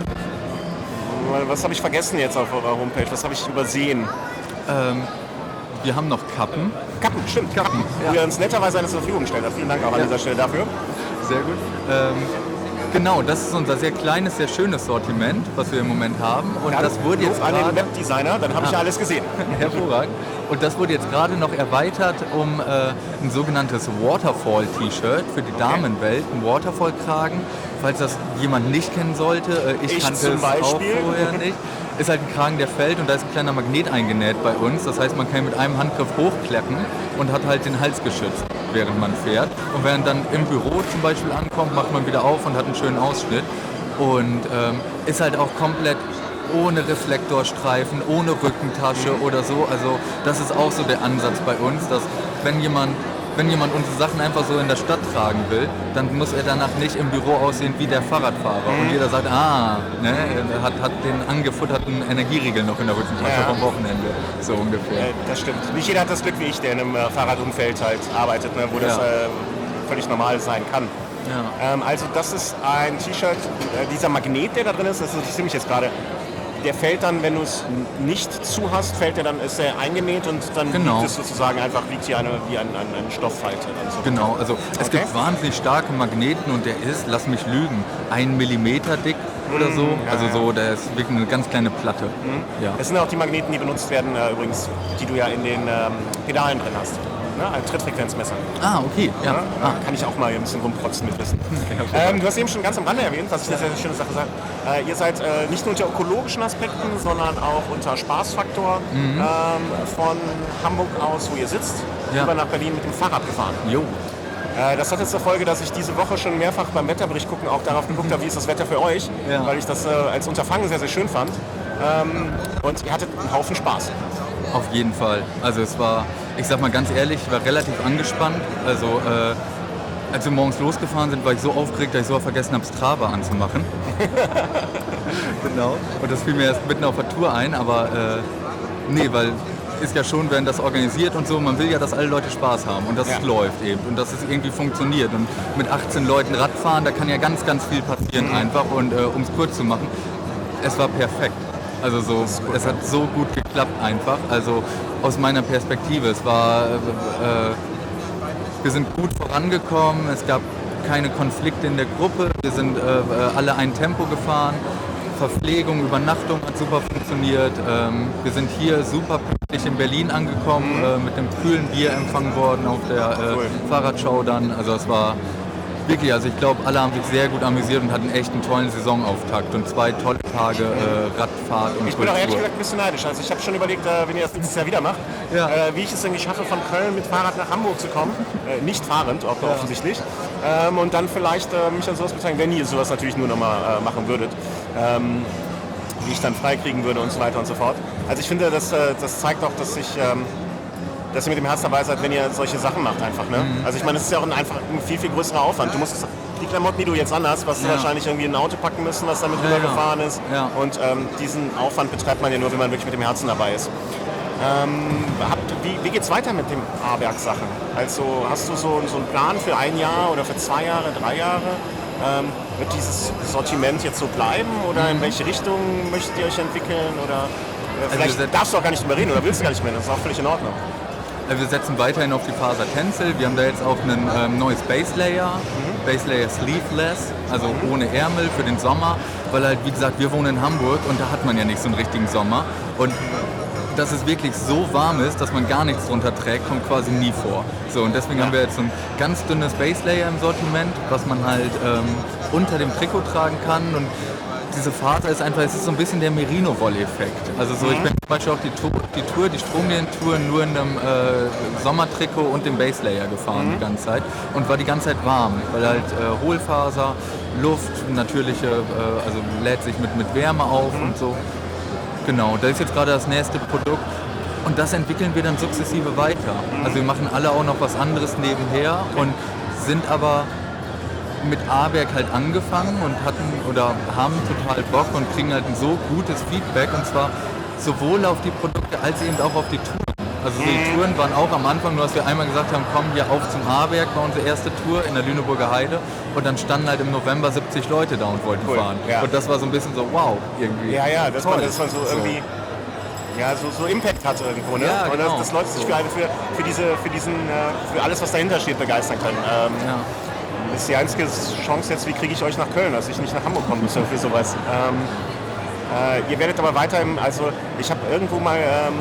Was habe ich vergessen jetzt auf eurer Homepage? Was habe ich übersehen? Ähm, wir haben noch Kappen. Kappen, stimmt, Kappen. ja. Wo ihr uns netterweise eine zur Verfügung stellt. Vielen Dank auch an Ja. dieser Stelle dafür. Sehr gut. Ähm, genau, das ist unser sehr kleines, sehr schönes Sortiment, was wir im Moment haben. Und Ja, das wurde jetzt Lob an den gerade... Webdesigner, dann habe ich Ah. ja alles gesehen. Hervorragend. Und das wurde jetzt gerade noch erweitert um äh, ein sogenanntes Waterfall-T-Shirt für die Damenwelt, ein Waterfall-Kragen. Falls das jemand nicht kennen sollte, äh, ich, Ich kannte zum es auch Beispiel. vorher nicht. Ist halt ein Kragen, der fällt und da ist ein kleiner Magnet eingenäht bei uns. Das heißt, man kann ihn mit einem Handgriff hochkleppen und hat halt den Hals geschützt, während man fährt. Und während dann im Büro zum Beispiel ankommt, macht man wieder auf und hat einen schönen Ausschnitt. Und ähm, ist halt auch komplett ohne Reflektorstreifen, ohne Rückentasche oder so. Also das ist auch so der Ansatz bei uns, dass wenn jemand, wenn jemand unsere Sachen einfach so in der Stadt tragen will, dann muss er danach nicht im Büro aussehen wie der Fahrradfahrer. Und jeder sagt, ah, ne, er hat, hat den angefutterten Energieriegel noch in der Rückentasche Ja. vom Wochenende. So ungefähr. Äh, das stimmt. Nicht jeder hat das Glück wie ich, der in einem äh, Fahrradumfeld halt arbeitet, ne, wo das Ja. äh, völlig normal sein kann. Ja. Ähm, also das ist ein T-Shirt, äh, dieser Magnet, der da drin ist, das interessiert mich jetzt gerade. Der fällt dann, wenn du es nicht zu hast, fällt der dann, ist der eingenäht und dann Genau. liegt es sozusagen einfach, liegt hier eine, wie ein, ein, ein Stofffalte. Dann so. Genau, also es Okay. gibt wahnsinnig starke Magneten und der ist, lass mich lügen, ein Millimeter dick oder so. ja, Also ja. so, der ist wirklich eine ganz kleine Platte. Ja. Das sind auch die Magneten, die benutzt werden äh, übrigens, die du ja in den ähm, Pedalen drin hast. Ne? Ein Trittfrequenzmesser. Ah, okay. Ja. Ja? Ah. Kann ich auch mal ein bisschen rumprotzen mit Wissen. ähm, du hast eben schon ganz am Rande erwähnt, was ich eine sehr, sehr schöne Sache sage. Äh, ihr seid äh, nicht nur unter ökologischen Aspekten, sondern auch unter Spaßfaktor Mhm. ähm, von Hamburg aus, wo ihr sitzt, Ja. rüber nach Berlin mit dem Fahrrad gefahren. Jo. Äh, das hat jetzt zur Folge, dass ich diese Woche schon mehrfach beim Wetterbericht gucken auch darauf geguckt habe, wie ist das Wetter für euch, Ja. weil ich das äh, als Unterfangen sehr, sehr schön fand. Ähm, und ihr hattet einen Haufen Spaß. Auf jeden Fall. Also es war, ich sag mal ganz ehrlich, ich war relativ angespannt. Also äh, als wir morgens losgefahren sind, war ich so aufgeregt, dass ich sogar vergessen habe, Strava anzumachen. Genau. Und das fiel mir erst mitten auf der Tour ein, aber äh, nee, weil ist ja schon, wenn das organisiert und so, man will ja, dass alle Leute Spaß haben und dass Ja. es läuft eben und dass es irgendwie funktioniert. Und mit achtzehn Leuten Radfahren, da kann ja ganz, ganz viel passieren Mhm. einfach. Und äh, um es kurz zu machen, es war perfekt. Also so, es hat so gut geklappt einfach. Also aus meiner Perspektive, es war, äh, äh, wir sind gut vorangekommen, es gab keine Konflikte in der Gruppe, wir sind äh, alle ein Tempo gefahren. Verpflegung, Übernachtung hat super funktioniert. Ähm, wir sind hier super pünktlich in Berlin angekommen, Mhm. äh, mit dem kühlen Bier empfangen worden auf der äh, Cool. Fahrradschau dann. Also es war wirklich, also ich glaube, alle haben sich sehr gut amüsiert und hatten echt einen tollen Saisonauftakt und zwei tolle Tage äh, Radfahrt und Ich bin auch ehrlich Kultur. gesagt ein bisschen neidisch. Also ich habe schon überlegt, äh, wenn ihr das nächstes Jahr wieder macht, Ja. äh, wie ich es irgendwie schaffe, von Köln mit Fahrrad nach Hamburg zu kommen. Äh, nicht fahrend, auch offensichtlich. Ähm, und dann vielleicht äh, mich an sowas beteiligen, wenn ihr sowas natürlich nur nochmal äh, machen würdet. Ähm, wie ich dann freikriegen würde und so weiter und so fort. Also ich finde, das, äh, das zeigt auch, dass ich... Ähm, dass ihr mit dem Herz dabei seid, wenn ihr solche Sachen macht einfach. Ne? Mhm. Also ich meine, es ist ja auch ein, einfach ein viel, viel größerer Aufwand. Du musst die Klamotten, die du jetzt anhast, was du Ja. wahrscheinlich irgendwie in ein Auto packen müssen, was damit Ja, rübergefahren ist. Ja. Und ähm, diesen Aufwand betreibt man ja nur, wenn man wirklich mit dem Herzen dabei ist. Ähm, habt, wie wie geht es weiter mit den A-Werk-Sachen? Also hast du so, so einen Plan für ein Jahr oder für zwei Jahre, drei Jahre? Ähm, wird dieses Sortiment jetzt so bleiben oder in welche Richtung möchtet ihr euch entwickeln? Oder äh, vielleicht wir- darfst du auch gar nicht drüber reden oder willst du gar nicht mehr, das ist auch völlig in Ordnung. Äh, Wir setzen weiterhin auf die Faser Tencel. Wir haben da jetzt auch ein ähm, neues Base Layer, Base Layer Sleeveless, also ohne Ärmel für den Sommer, weil halt, wie gesagt, wir wohnen in Hamburg und da hat man ja nicht so einen richtigen Sommer. Und dass es wirklich so warm ist, dass man gar nichts drunter trägt, kommt quasi nie vor. So, und deswegen Ja. haben wir jetzt so ein ganz dünnes Base Layer im Sortiment, was man halt ähm, unter dem Trikot tragen kann. Und diese Faser ist einfach, es ist so ein bisschen der Merino-Woll-Effekt. Also so, ich bin zum Beispiel auch die Tour, die, Tour, die Stromlinientour nur in einem äh, Sommertrikot und dem Base Layer gefahren die ganze Zeit und war die ganze Zeit warm, weil halt äh, Hohlfaser, Luft, natürliche, äh, also lädt sich mit, mit Wärme auf und so. Genau, da ist jetzt gerade das nächste Produkt und das entwickeln wir dann sukzessive weiter. Also wir machen alle auch noch was anderes nebenher und sind aber mit A-Werk halt angefangen und hatten oder haben total Bock und kriegen halt ein so gutes Feedback und zwar sowohl auf die Produkte als eben auch auf die Touren. Also so die Touren waren auch am Anfang, nur dass wir einmal gesagt haben, komm hier auf zum A-Werk, war unsere erste Tour in der Lüneburger Heide und dann standen halt im November siebzig Leute da und wollten Cool, fahren. ja. Und das war so ein bisschen so, wow, irgendwie. Ja, ja, dass man, Toll. dass man so irgendwie ja, so, so Impact hat irgendwo, ne? Ja, Und genau. dass, dass Leute sich für, eine, für, für, diese, für, diesen, äh, für alles, was dahinter steht, begeistern können. Ähm, Ja. Das ist die einzige Chance jetzt, wie kriege ich euch nach Köln, dass ich nicht nach Hamburg kommen muss für sowas. Ähm, äh, ihr werdet aber weiter, im, also ich habe irgendwo mal, ähm,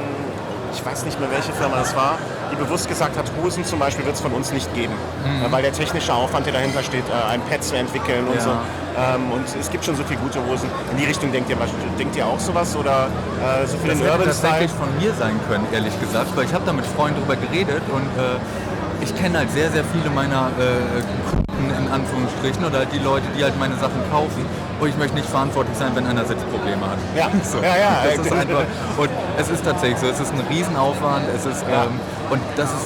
ich weiß nicht mehr, welche Firma es war, die bewusst gesagt hat, Hosen zum Beispiel wird es von uns nicht geben, Mhm. äh, weil der technische Aufwand, der dahinter steht, äh, ein Pad zu entwickeln und Ja. so. Ähm, und es gibt schon so viele gute Hosen. In die Richtung denkt ihr, denkt ihr auch sowas oder äh, so für Das den hätte Urban Style? tatsächlich von mir sein können, ehrlich gesagt, weil ich habe da mit Freunden drüber geredet und äh, ich kenne halt sehr, sehr viele meiner äh, Kunden in Anführungsstrichen oder halt die Leute, die halt meine Sachen kaufen und ich möchte nicht verantwortlich sein, wenn einer Sitzprobleme hat. Ja, so. ja, ja. Das ist einfach, und es ist tatsächlich so, es ist ein Riesenaufwand, es ist, Ja. ähm, und das ist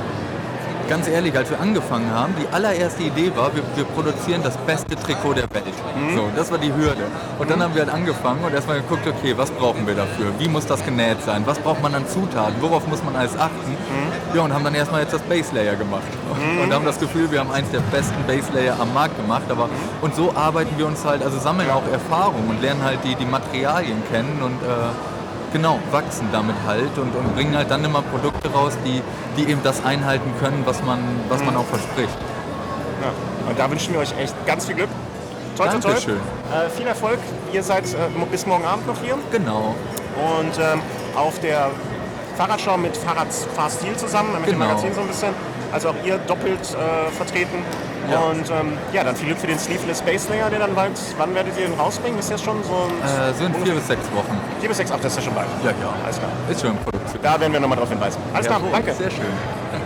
ganz ehrlich, als wir angefangen haben, die allererste Idee war, wir, wir produzieren das beste Trikot der Welt. So, das war die Hürde. Und dann haben wir halt angefangen und erstmal geguckt, okay, was brauchen wir dafür? Wie muss das genäht sein? Was braucht man an Zutaten? Worauf muss man alles achten? Ja, und haben dann erstmal jetzt das Base Layer gemacht. Und haben das Gefühl, wir haben eins der besten Base Layer am Markt gemacht. Aber, und so arbeiten wir uns halt, also sammeln auch Erfahrung und lernen halt die, die Materialien kennen und äh, genau, wachsen damit halt und, und bringen halt dann immer Produkte raus, die, die eben das einhalten können, was man, was man auch verspricht. Ja. Und da wünschen wir euch echt ganz viel Glück. Toi, toi, toi. Dankeschön. Äh, viel Erfolg. Ihr seid äh, bis morgen Abend noch hier. Genau. Und ähm, auf der Fahrradschau mit Fahrradfahrstil zusammen, mit dem Genau. Magazin so ein bisschen. Also auch ihr doppelt äh, vertreten. Ja. Und ähm, ja, dann viel Glück für den Sleeveless Base Layer, der dann bald, wann werdet ihr den rausbringen? Ist jetzt schon so ein... Äh, so in vier bis sechs Wochen. vier bis sechs, ach, das ist ja schon bald. Ja, ja. Alles klar. Ist schon in Produktion. Da werden wir nochmal drauf hinweisen. Alles klar, Jawohl, danke. Sehr schön.